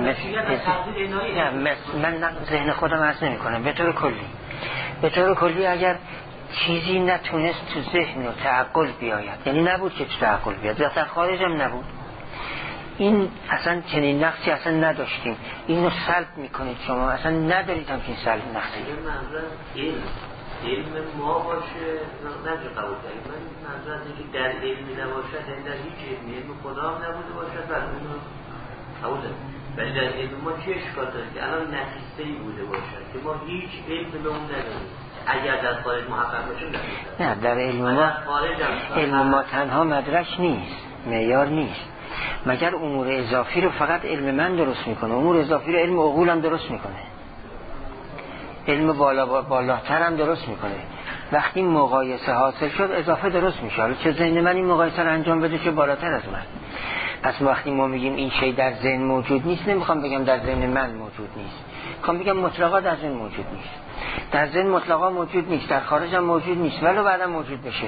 مثل من ذهن خودم عرض نمی کنم، به طور کلی به طور کلی اگر چیزی نتونست تو ذهن و تعقل بیاید، یعنی نبود که تو تعقل بیاد، در خارج هم نبود، این اصلا چنین نقصی اصلا نداشتیم، اینو سلب میکنید شما، اصلا ندارید هم که این سلب نقصی. علم علم ما باشه نمیشه قبول کنید. من منظور از اینکه در علمی نباشد، یعنی در هیچ علمی علم خدا هم نبوده باشد و اونو قبول داریم. ولی در علم ما چه اشکال داره که الان نتیجه‌ای بوده باشد که ما هیچ علم به اون نداریم. اگر در خارج محقق باشه نه، در علم ما علم ما تنها مدرک نیست، معیار نیست، مگر امور اضافی رو فقط علم من درست میکنه، امور اضافی رو علم عقول هم درست میکنه، علم بالا بالاتر هم درست میکنه. وقتی مقایسه حاصل شد اضافه درست میشه. حالا چه ذهن من این مقایسه رو انجام بده که بالاتر از من. پس وقتی ما میگیم این شی در ذهن موجود نیست، نمیخوام بگم در ذهن من موجود نیست، میخوام بگم مطلقا در ذهن موجود نیست. در ذهن مطلقا موجود نیست، در خارج هم موجود نیست، ولو بعدا موجود بشه.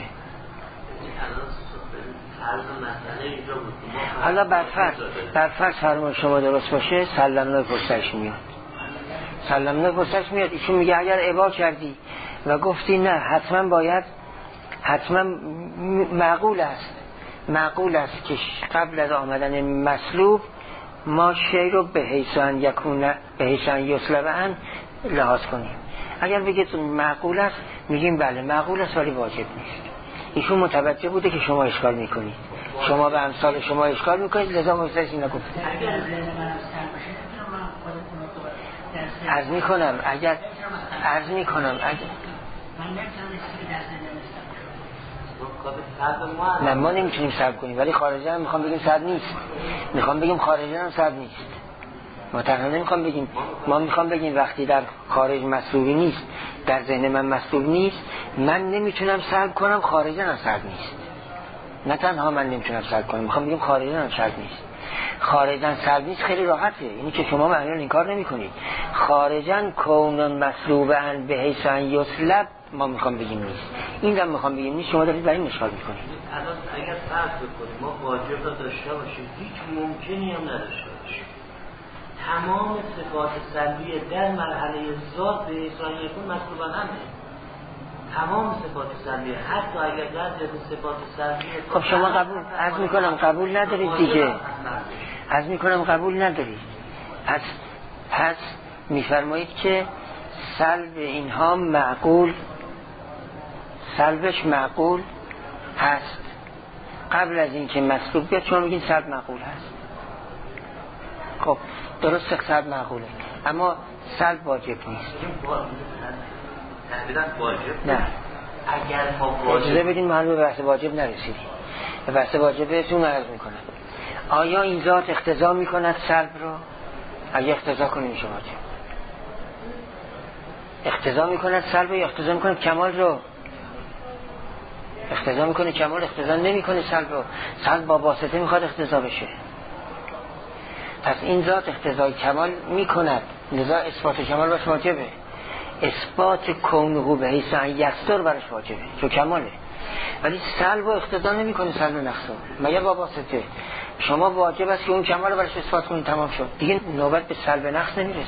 حالا بر فرض بر فرض فرمان شما درست باشه، سلمنا پرسش میاد، سلمنا پرسش میاد ایشون میگه اگر ابا کردی و گفتی نه حتما باید، حتما معقول است معقول است که قبل از آمدن مطلوب ما شی رو به حیثان یکون به حیثان یسلب ان لحاظ کنیم. اگر بگید معقول است میگیم بله معقول است ولی واجب نیست. ایشون متوجه بوده که شما اشکال میکنید، شما به امثال شما اشکال میکنید، لذا مستش این نگفته. عرض میکنم اگر عرض میکنم اگر نه ما نمیتونیم سلب کنیم، ولی خارجی هم میخوام بگیم سلب نیست، میخوام بگیم خارجی هم سلب نیست. ما تنها نمیخوام بگیم، ما میخوام بگیم وقتی در خارج مطلوبی نیست، در ذهن من مطلوب نیست، من نمیتونم سلب کنم، خارجی هم سلب نیست. نه تنها من نمیتونم سلب کنم، میخوام بگیم خارجی هم سلب نیست. خارجن سلب نیست خیلی راحته، اینی که شما معلوم این کار نمی کنید. خارجن کون مطلوبن به حیثان یسلب ما میخوام بگیم نیست، این هم میخوام بگیم نیست، شما دارید برای این اشکال میکنید. الان اگر فرض بکنیم ما واجب را داشته باشیم، هیچ ممکنی هم نداشته باشیم، تمام صفات سلبی در مرحله ذات به حیثان یکون مطلوبن همه، تمام صفات سلبی، حتی اگر در صفات سلبی خب شما قبول عرض میکنم قبول ندارید دیگه، عرض میکنم قبول ندارید. پس پس میفرمایید که سلب اینها معقول، سلبش معقول هست قبل از این که مسلوب بیاد. شما میگین سلب معقول هست. خب درسته سلب معقوله، اما سلب واجب نیست. تحویلا واجب نه. اگر ما واجب اجازه بدین ما هنوز به بحث واجب نرسیدیم. به بحث واجب بهتون عرض میکنم. آیا این ذات اقتضا میکند سلب رو؟ اگه اقتضا کنه میشه واجب. اقتضا میکند سلب رو یا اقتضا میکند کمال رو؟ اقتضا میکنه کمال، اقتضا نمیکنه سلب رو. سلب با واسطه میخواد اقتضا بشه. پس این ذات اقتضای کمال میکند، لذا اثبات کمال باش واجبه. اثبات کونه به حیث ان یستر برش واجبه چون کماله. ولی سلب و اقتضا نمیکنه، سلب نقصو مگر با واسطه. شما واجب است که اون کمال رو برش اثبات کنید، تمام شد دیگه، نوبت به سلب نقص نمیرسه.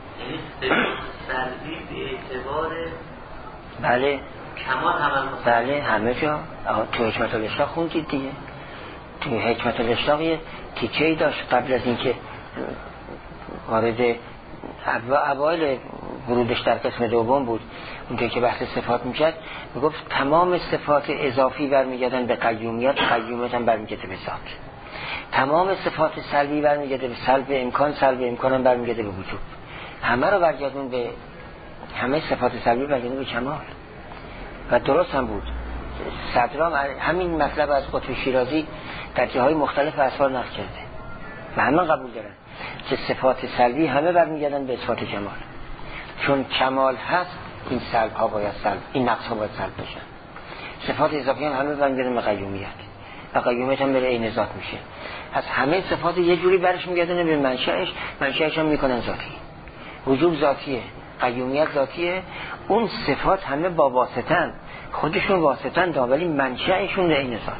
سلبی به اعتبار بله کمال عمل بله همه جا. تو حکمت الاشراق خوندید دیگه، تو حکمت الاشراق یه تیکه‌ای داشت قبل از اینکه وارد اوایل ورودش در قسم دوم بود، اونجایی که بحث صفات میکرد، میگفت تمام صفات اضافی برمیگردن به قیومیت، قیومیت هم برمیگرده به ذات. تمام صفات سلبی برمیگرده به سلب امکان، سلب امکان هم برمیگرده به وجود. همه رو برگردون به همه صفات سلبی برگردون به کمال. و درست هم بود. صدرام همین مطلب از قطب شیرازی در جاهای مختلف اثار نقل کرده و همه قبول دارن که صفات سلبی همه برمیگردن به اثبات کمال. چون کمال هست این سلب ها باید سلب، این نقص ها باید سلب بشن. صفات اضافی هم همه برمیگردن به قیومیت و قیومیت هم به عین ذات میشه. پس همه صفات یه جوری برش میگردن به منشأش، منشأش هم میکنن ذاتی. وجود ذاتیه، قیومیت ذاتیه. اون صفات همه با واسطن، خودشون واسطن دا، ولی منشأشون عین ذات.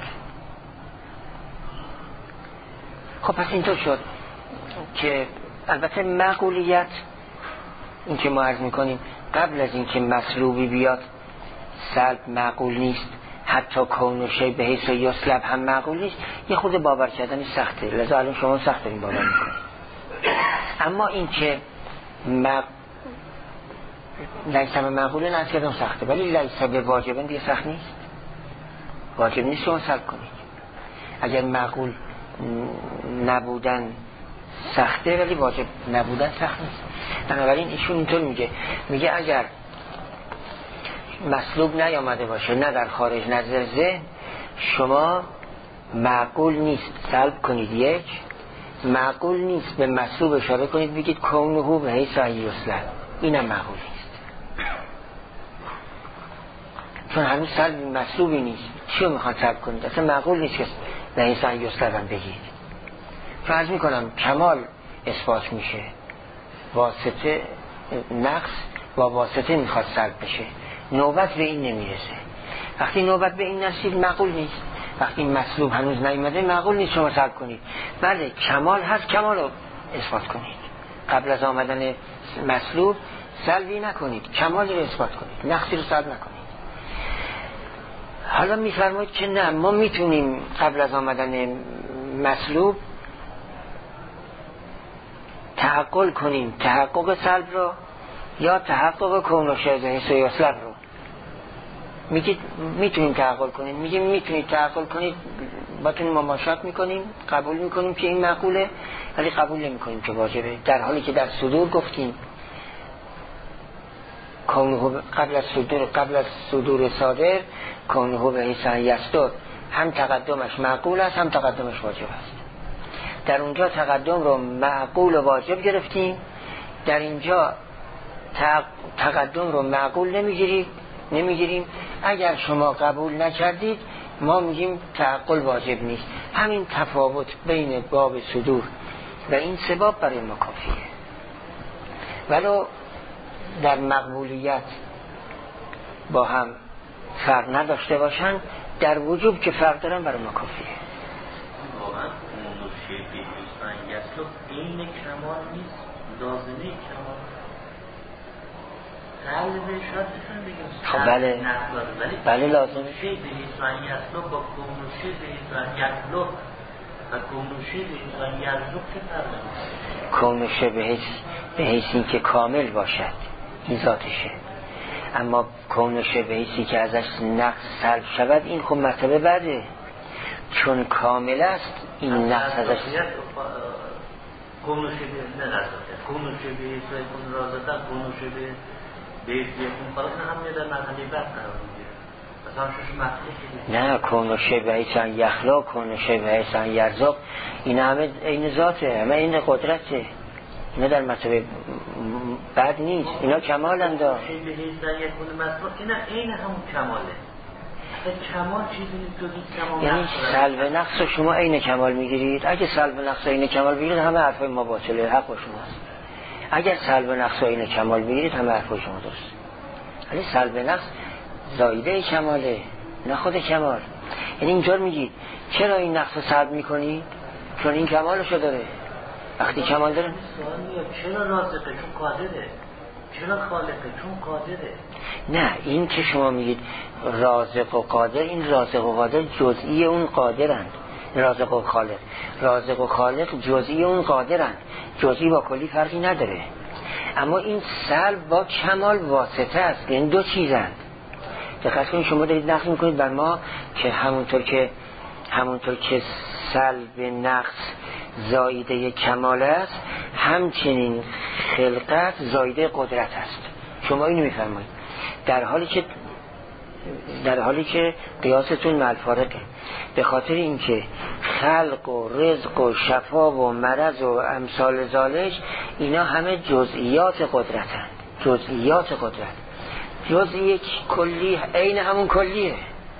خب پس اینطور شد که البته معقولیت این که ما عرض میکنیم قبل از این که مسلوبی بیاد سلب معقول نیست، حتی کون و شی به حیث یسلب هم معقول نیست. یه خود باور کردن سخته، لذا الان شما سخت دارین باور میکنید. اما این که مق... لیس هم معقوله نرس کردم سخته، ولی لیس به واجبن دیگه سخت نیست. واجب نیست شما سلب کنید. اگر معقول نبودن سخته ولی واجب نبودن سخت نیست. بنابراین ایشون اینطور میگه، میگه اگر مسلوب نیامده باشه نه در خارج نه در ذهن، شما معقول نیست سلب کنید. یک معقول نیست به مسلوب اشاره کنید بگید کونه به حیث یسلب، اینم معقول نیست چون هنوز سلب مسلوبی نیست. چیو میخواد سلب کنید؟ اصلا معقول نیست که به حیث یسلب هم بگید. فرض میکنم کمال اثبات میشه، واسطه نقص با واسطه میخواد سلب بشه، نوبت به این نمیرسه. وقتی نوبت به این نرسید معقول نیست. وقتی مسلوب هنوز نیومده معقول نیست شما سلب کنید. بله کمال هست، کمال رو اثبات کنید. قبل از آمدن مسلوب سلبی نکنید، کمال رو اثبات کنید، نقصی رو سلب نکنید. حالا میفرمایید که نه، ما میتونیم قبل از آمدن مسلوب تحقق کنیم تحقق سلب رو یا تحقق کون و شی به حیث یسلب رو. میگید میتونیم تحقق کنیم، میگیم میتونید تحقق کنید، باتون مماشات میکنیم، قبول میکنیم که این معقوله، ولی قبول نمیکنیم که واجبه، در حالی که در صدور گفتیم کونه قبل از صدور قبل از صدور صادر کونه به حیث یستر، هم تقدمش معقول است هم تقدمش واجب است. در اونجا تقدم رو معقول و واجب گرفتیم، در اینجا تقدم رو معقول نمیگیریم نمیگیریم اگر شما قبول نکردید ما میگیم تعقل واجب نیست. همین تفاوت بین باب صدور و این سه باب برای ما کافیه. ولو در مقبولیت با هم فرق نداشته باشن، در وجوب که فرق دارن برای ما کافیه. واقعا نوشیه بیشتر این کمال نیست، لازمه کمال. سلبه شاید بتونیم بگیم خب بله بله لازمه شی به ایسان یسلو با کونوشی به ایسان یسلو و کونوشی به ایسان یسلو که فرده کونوشه به حیث به حیث این که کامل باشد این ذاتشه، اما کونوشه به حیثی که ازش نقص سلب شود این خب مرتبه بعده، چون کامل است این نقص ازش کونوشه به نه کونوشه به ایسان کن رازدن کونوشه به بیت یکون خلاص هم میاد در مرحله بعد قرار میگیره مثلا شش مطلوب نه کونوشه به ایسان یخلا کونوشه به ایسان یرزاق این همه این ذاته، همه این قدرته، اینا در مرتبه بعد نیست، اینا کمال اندا شی به ایسان یکون مطلوب اینا این همون کماله. کمال چیزی نیست که کمال یعنی سلب نقص شما عین کمال میگیرید. اگه سلب نقص عین کمال بگیرید همه حرفای ما باطله، حق با شماست. اگر سلب نقص عین کمال بگیرید همه حرفای شما درست. ولی سلب نقص زایده کماله نه خود کمال. یعنی اینجور میگید چرا این نقص رو سلب میکنی؟ چون این کمالشو داره. وقتی کمال داره چرا رازقه؟ چون قادره. چرا خالقه؟ چون قادره. نه این که شما میگید رازق و قادر، این رازق و قادر جزئی اون قادرند. رازق و خالق رازق و خالق جزئی اون قادرند، جزئی با کلی فرقی نداره. اما این سلب با کمال واسطه است، این دو چیزند. دقیقاً کنید شما دارید نقل میکنید بر ما که همونطور که همونطور که سلب نقص زایده کمال است، همچنین خلقت زایده قدرت است. شما اینو میفرمایید در حالی که در حالی که قیاستون مع الفارقه، به خاطر اینکه خلق و رزق و شفا و مرض و امثال ذالک اینا همه جزئیات قدرتند. جزئیات قدرت جزئی کلی عین همون کلیه،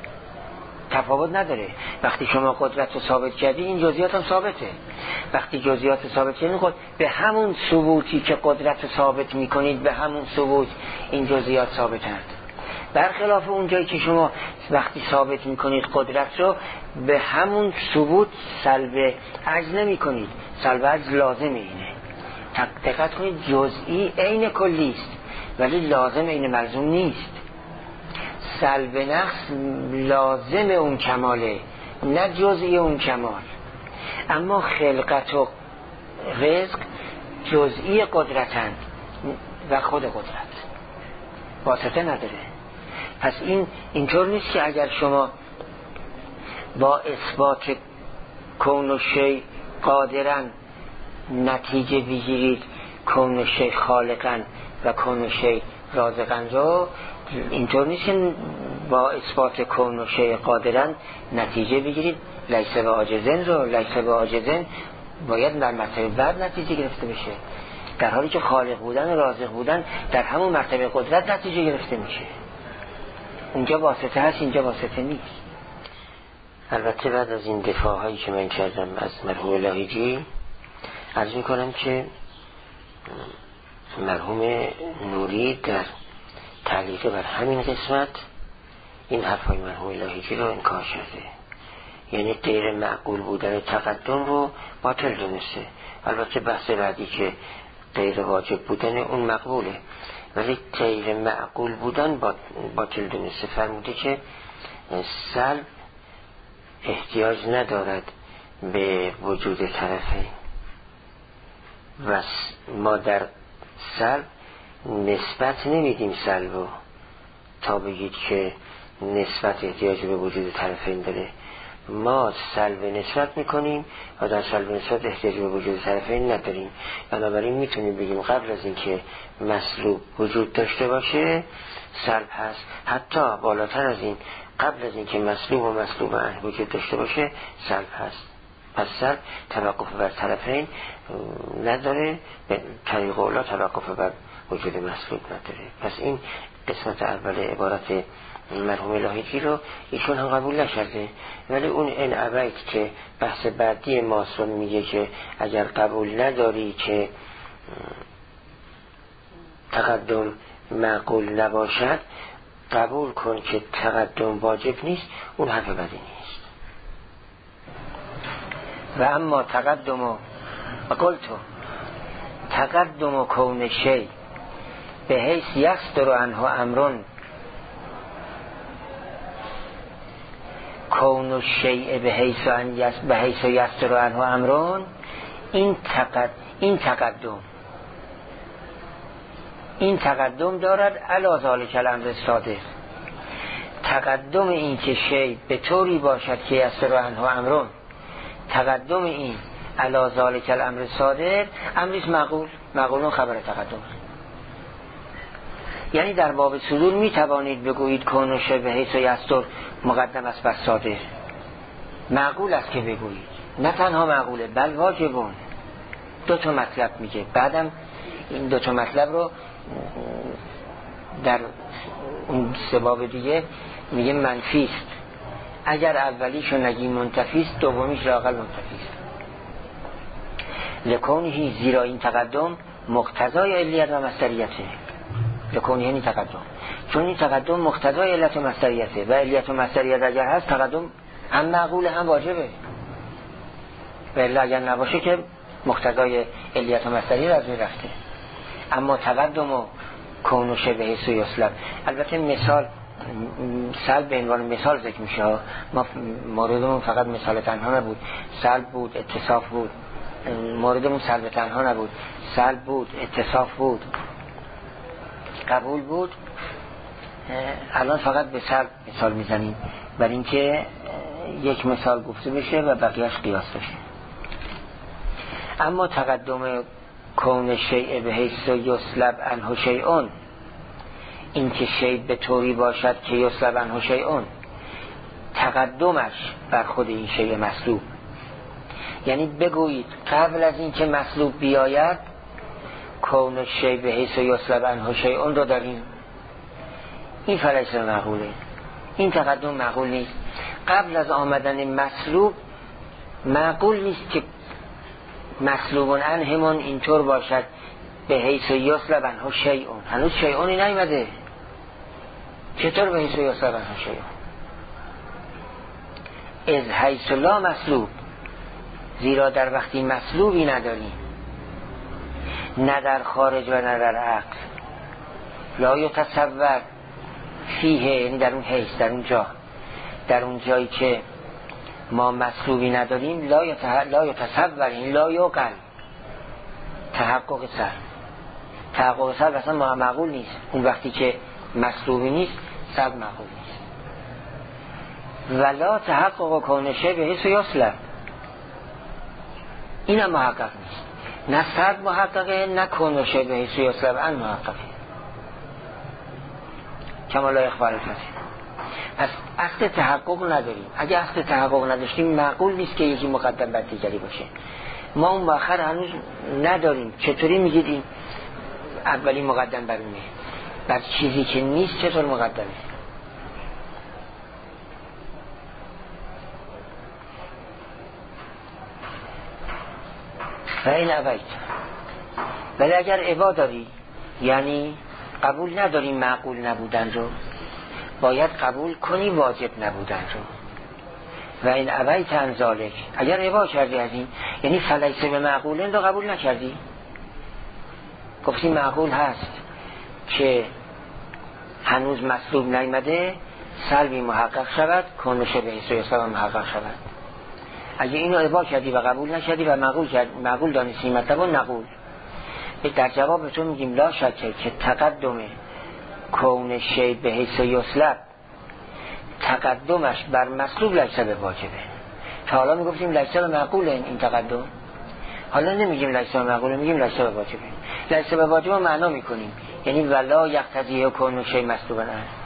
تفاوت نداره. وقتی شما قدرت رو ثابت کردی این جزئیات هم ثابته. وقتی جزئیات رو ثابت کردید خود به همون ثبوتی که قدرت رو ثابت میکنید به همون ثبوت این جزئیات ثابتند. برخلاف اون جایی که شما وقتی ثابت میکنید قدرت رو به همون ثبوت سلب عجز نمی کنید، سلب عجز لازم اینه. دقت کنید جزئی عین کلی است ولی لازم عین ملزوم نیست. سلب نقص لازم اون کماله نه جزئی اون کمال. اما خلقت و رزق جزئی قدرتند و خود قدرت واسطه نداره. پس این اینطور نیست که اگر شما با اثبات کون و شی قادرن نتیجه بگیرید کون و شی خالقن و کون و شی رازقن رو، اینطور نیست که با اثبات کون و شی قادرن نتیجه بگیرید لیس و عاجزن رو. لیس و عاجزن باید در مرتبه بعد نتیجه گرفته بشه، در حالی که خالق بودن و رازق بودن در همون مرتبه قدرت نتیجه گرفته میشه. اونجا واسطه هست اینجا واسطه نیست. البته بعد از این دفاع هایی که من کردم از مرحوم لاهیجی عرض میکنم که مرحوم نوری در تعلیق بر همین قسمت این حرفای مرحوم لاهیجی رو انکار شده، یعنی غیر معقول بودن تقدم رو باطل دونسته. البته بحث بعدی که غیر واجب بودن اون مقبوله، ولی غیر معقول بودن باطل دونسته. فرموده که سلب احتیاج ندارد به وجود طرفین و ما در سلب نسبت نمیدیم سلبو تا بگید که نسبت احتیاج به وجود طرفین داره. ما سلب نسبت میکنیم و در سلب نسبت احتیاج به وجود طرفین نداریم. بنابراین میتونیم بگیم قبل از اینکه مسلوب وجود داشته باشه سلب هست، حتی بالاتر از این قبل از اینکه مسلوب و مسلوب عنه وجود داشته باشه سلب هست. پس سلب توقف بر طرفین نداره، به طریق اولا توقف بر وجود مسلوب نداره. پس این قسمت اول عبارت مرحوم لاهیجی رو ایشون هم قبول نشده، ولی اون این عبایت که بحث بعدی ماسون میگه که اگر قبول نداری که تقدم معقول نباشد قبول کن که تقدم واجب نیست، اون حرف بدی نیست. و اما تقدم و قلتو تقدم و کون شی به حیث یصدر عنه امرون کون الشیء به حیث ان یس به حیث یصدر عنه امرون، این تقد این تقدم این تقدم دارد علی ذلک الامر صادر. تقدم این که شی به طوری باشد که یصدر عنه امرون، تقدم این علی ذلک الامر صادر، امریست معقول، معقولون خبر تقدم. یعنی در باب صدور می توانید بگویید کون شی به حیث یصدر مقدم است بر صادر، معقول است که بگویید، نه تنها معقوله بل واجبون. دو تا مطلب میگه، بعدم این دو تا مطلب رو در اون سه باب دیگه میگه منفی است. اگر اولیشو نگی منتفی است، دومیش لااقل منتفی است. لکونه، زیرا این تقدم مقتضای علیت و مصدریته. لکونه یعنی تقدم، چون این تقدم مقتضای علت و مصدریته و علیت و مصدریت اگر هست تقدم هم معقول هم واجبه، و الا اگر نباشه که مقتضای علیت و مصدریت از بین رفته. اما تقدم و کون و شبه حیث و یسلب، البته مثال سلب به عنوان مثال ذکر میشه، ما موردمون فقط مثال تنها نبود، سلب بود، اتصاف بود. موردمون سلب تنها نبود، سلب بود، اتصاف بود، قبول بود. الان فقط به سلب مثال میزنیم برای اینکه یک مثال گفته بشه و بقیهش قیاس بشه. اما تقدم کون شیء به حیث یسلب عنه شیء، این که شیء به طوری باشد که یسلب عنه شیء، تقدمش بر خود این شیء مطلوب. یعنی بگویید قبل از این که مطلوب بیاید کون شیء به حیث یسلب عنه شیء رو داریم، این فلیس معقوله، این تقدم معقول نیست. قبل از آمدن مطلوب معقول نیست که مطلوب عنهمون اینطور باشد به حیث یسلب عنه شیء، هنوز شیء نیامده، چطور به حیث یسلب عنه شیء؟ از حیث لا مطلوب، زیرا در وقتی مطلوبی نداریم، نه در خارج و نه در عقل، لا یتصور فیه، یعنی در اون حیث، در اون جا، در اون جایی که ما مطلوبی نداریم، لا یتصور، یعنی لا یقل تحقق سر، تحقق سر اصلا معقول نیست. اون وقتی که مطلوبی نیست سر معقول نیست. ولا تحقق کونشه به حیث یسلب، این هم محقق نیست، نه سر محققه نه کونشه به حیث یسلب ان محققه، کما لا اخبار کسی. پس عقد تحقق نداریم. اگه عقد تحقق نداشتیم معقول نیست که یکی مقدم بر دیگری باشه. ما اون مؤخر هنوز نداریم، چطوری میگید این اولی مقدم بر اونه؟ بر چیزی که نیست چطور مقدمه؟ و این ابید. ولی اگر ابا داری، یعنی قبول نداری معقول نبودن رو، باید قبول کنی واجب نبودن رو. و این ابید عن ذلک، اگر ابا کردی از این، یعنی فلیس به معقولن رو قبول نکردی، گفتی معقول هست که هنوز مطلوب نیامده، سلبی محقق شود، کنشه به حیث یسلب محقق شود. اگه اینو ابا کردی و قبول نکردی و معقول کرد، معقول دانستی مطلب نقول، در جواب تو میگیم لا شکه که تقدم کون شی به حیث یسلب، تقدمش بر مطلوب لیس به واجبه. تا حالا میگفتیم لیس به معقوله این تقدم، حالا نمیگیم لیس به معقوله، میگیم لیس به واجبه. لیس به واجبه معنا میکنیم، یعنی ولا یقتضی کون شی مطلوبا،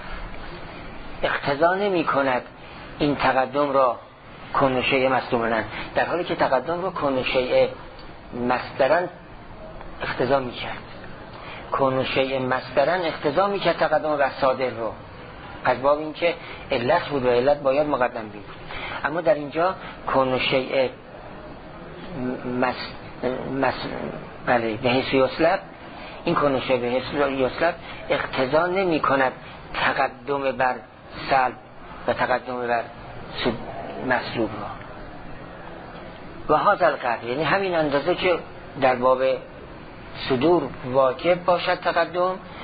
اقتضا نمی کند این تقدم را کون شی مطلوبا، در حالی که تقدم را کون شی مصدرن اقتضا میکرد. کون شیء مصدرن اقتضا میکرد تقدم بر صادر رو، از باب این که علت بود و علت باید مقدم بود. اما در اینجا کون شیء مس مس بله به حیث یسلب، این کون شیء به حیث یسلب اقتضا نمی کند تقدم بر سلب و تقدم بر مطلوب را. و هذا القدر، یعنی همین اندازه که در باب صدور واجب باشد تقدم،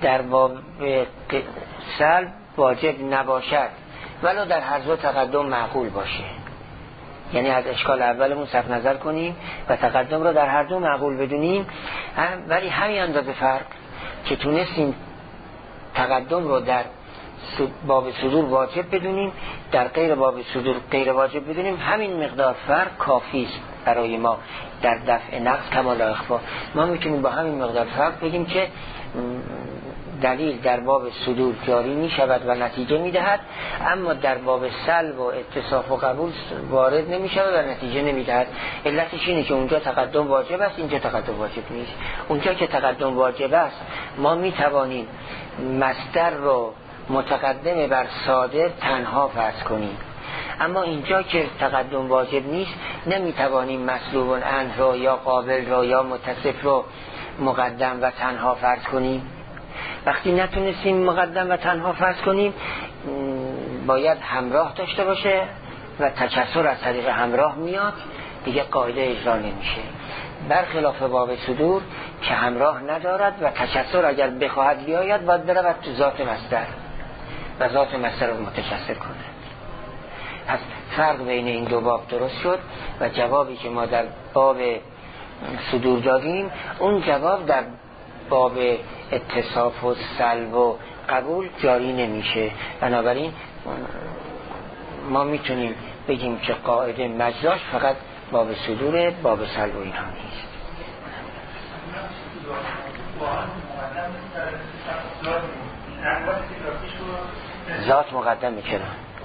در باب سلب واجب نباشد ولو در هر دو تقدم معقول باشه. یعنی از اشکال اولمون صرف نظر کنیم و تقدم رو در هر دو معقول بدونیم، ولی همین اندازه فرق که تونستیم تقدم رو در باب صدور واجب بدونیم، در غیر باب صدور غیر واجب بدونیم، همین مقدار فرق کافی است برای ما در دفع نقص کما لا اخفا. ما میتونیم با همین مقدار فرق بگیم که دلیل در باب صدور جاری می شود و نتیجه می دهد، اما در باب سلب و اتصاف و قبول وارد نمی شود و نتیجه نمی دهد. علتش اینه که اونجا تقدم واجب است، اینجا تقدم واجب نیست. اونجا که تقدم واجب است ما می توانیم مصدر رو متقدم بر صادر تنها فرض کنیم، اما اینجا که تقدم واجب نیست نمی توانیم مسلوب عنه رو یا قابل رو یا متصف رو مقدم و تنها فرض کنیم. وقتی نتونستیم مقدم و تنها فرض کنیم باید همراه داشته باشه و تکسر از طریق همراه میاد، دیگه قاعده اجرا نمیشه. برخلاف باب صدور که همراه ندارد و تکسر اگر بخواهد بیاید باید برود تو ذات مصدر و ذات مصدر رو متکسر کنه. پس فرق بین این دو باب درست شد و جوابی که ما در باب صدور دادیم اون جواب در باب اتصاف و سلب و قبول جاری نمیشه. بنابراین ما میتونیم بگیم که قاعده مجراش فقط باب صدور، باب سلب و اینها نیست. ذات مقدم میکنن،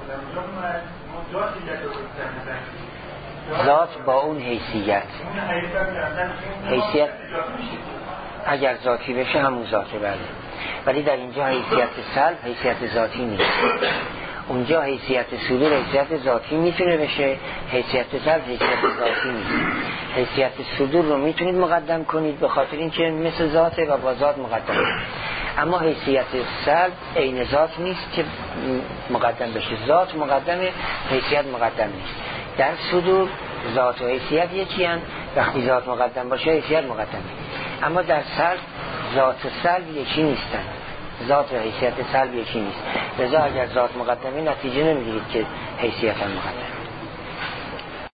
ذات با اون حیثیت حیثیت اگر ذاتی بشه همون ذاته، بله، ولی در اینجا حیثیت سلب حیثیت ذاتی نیست. اونجا حیثیت صدور حیثیت ذاتی میتونه بشه، حیثیت سلب حیثیت ذاتی نیست. حیثیت صدور رو میتونید مقدم کنید به خاطر اینکه مثل ذاته و با ذات مقدم، اما حیثیت سلب عین ذات نیست که مقدم بشه. ذات مقدمه، حیثیت مقدم نیست. در صدور ذات و حیثیت یکی هستند، وقتی ذات مقدم باشه حیثیت مقدمه، اما در سلب ذات و سلب یکی نیستن، ذات و حیثیت سلب یکی نیست. لذا اگر ذات مقدمه نتیجه نمیگیرید که حیثیت هم مقدمه.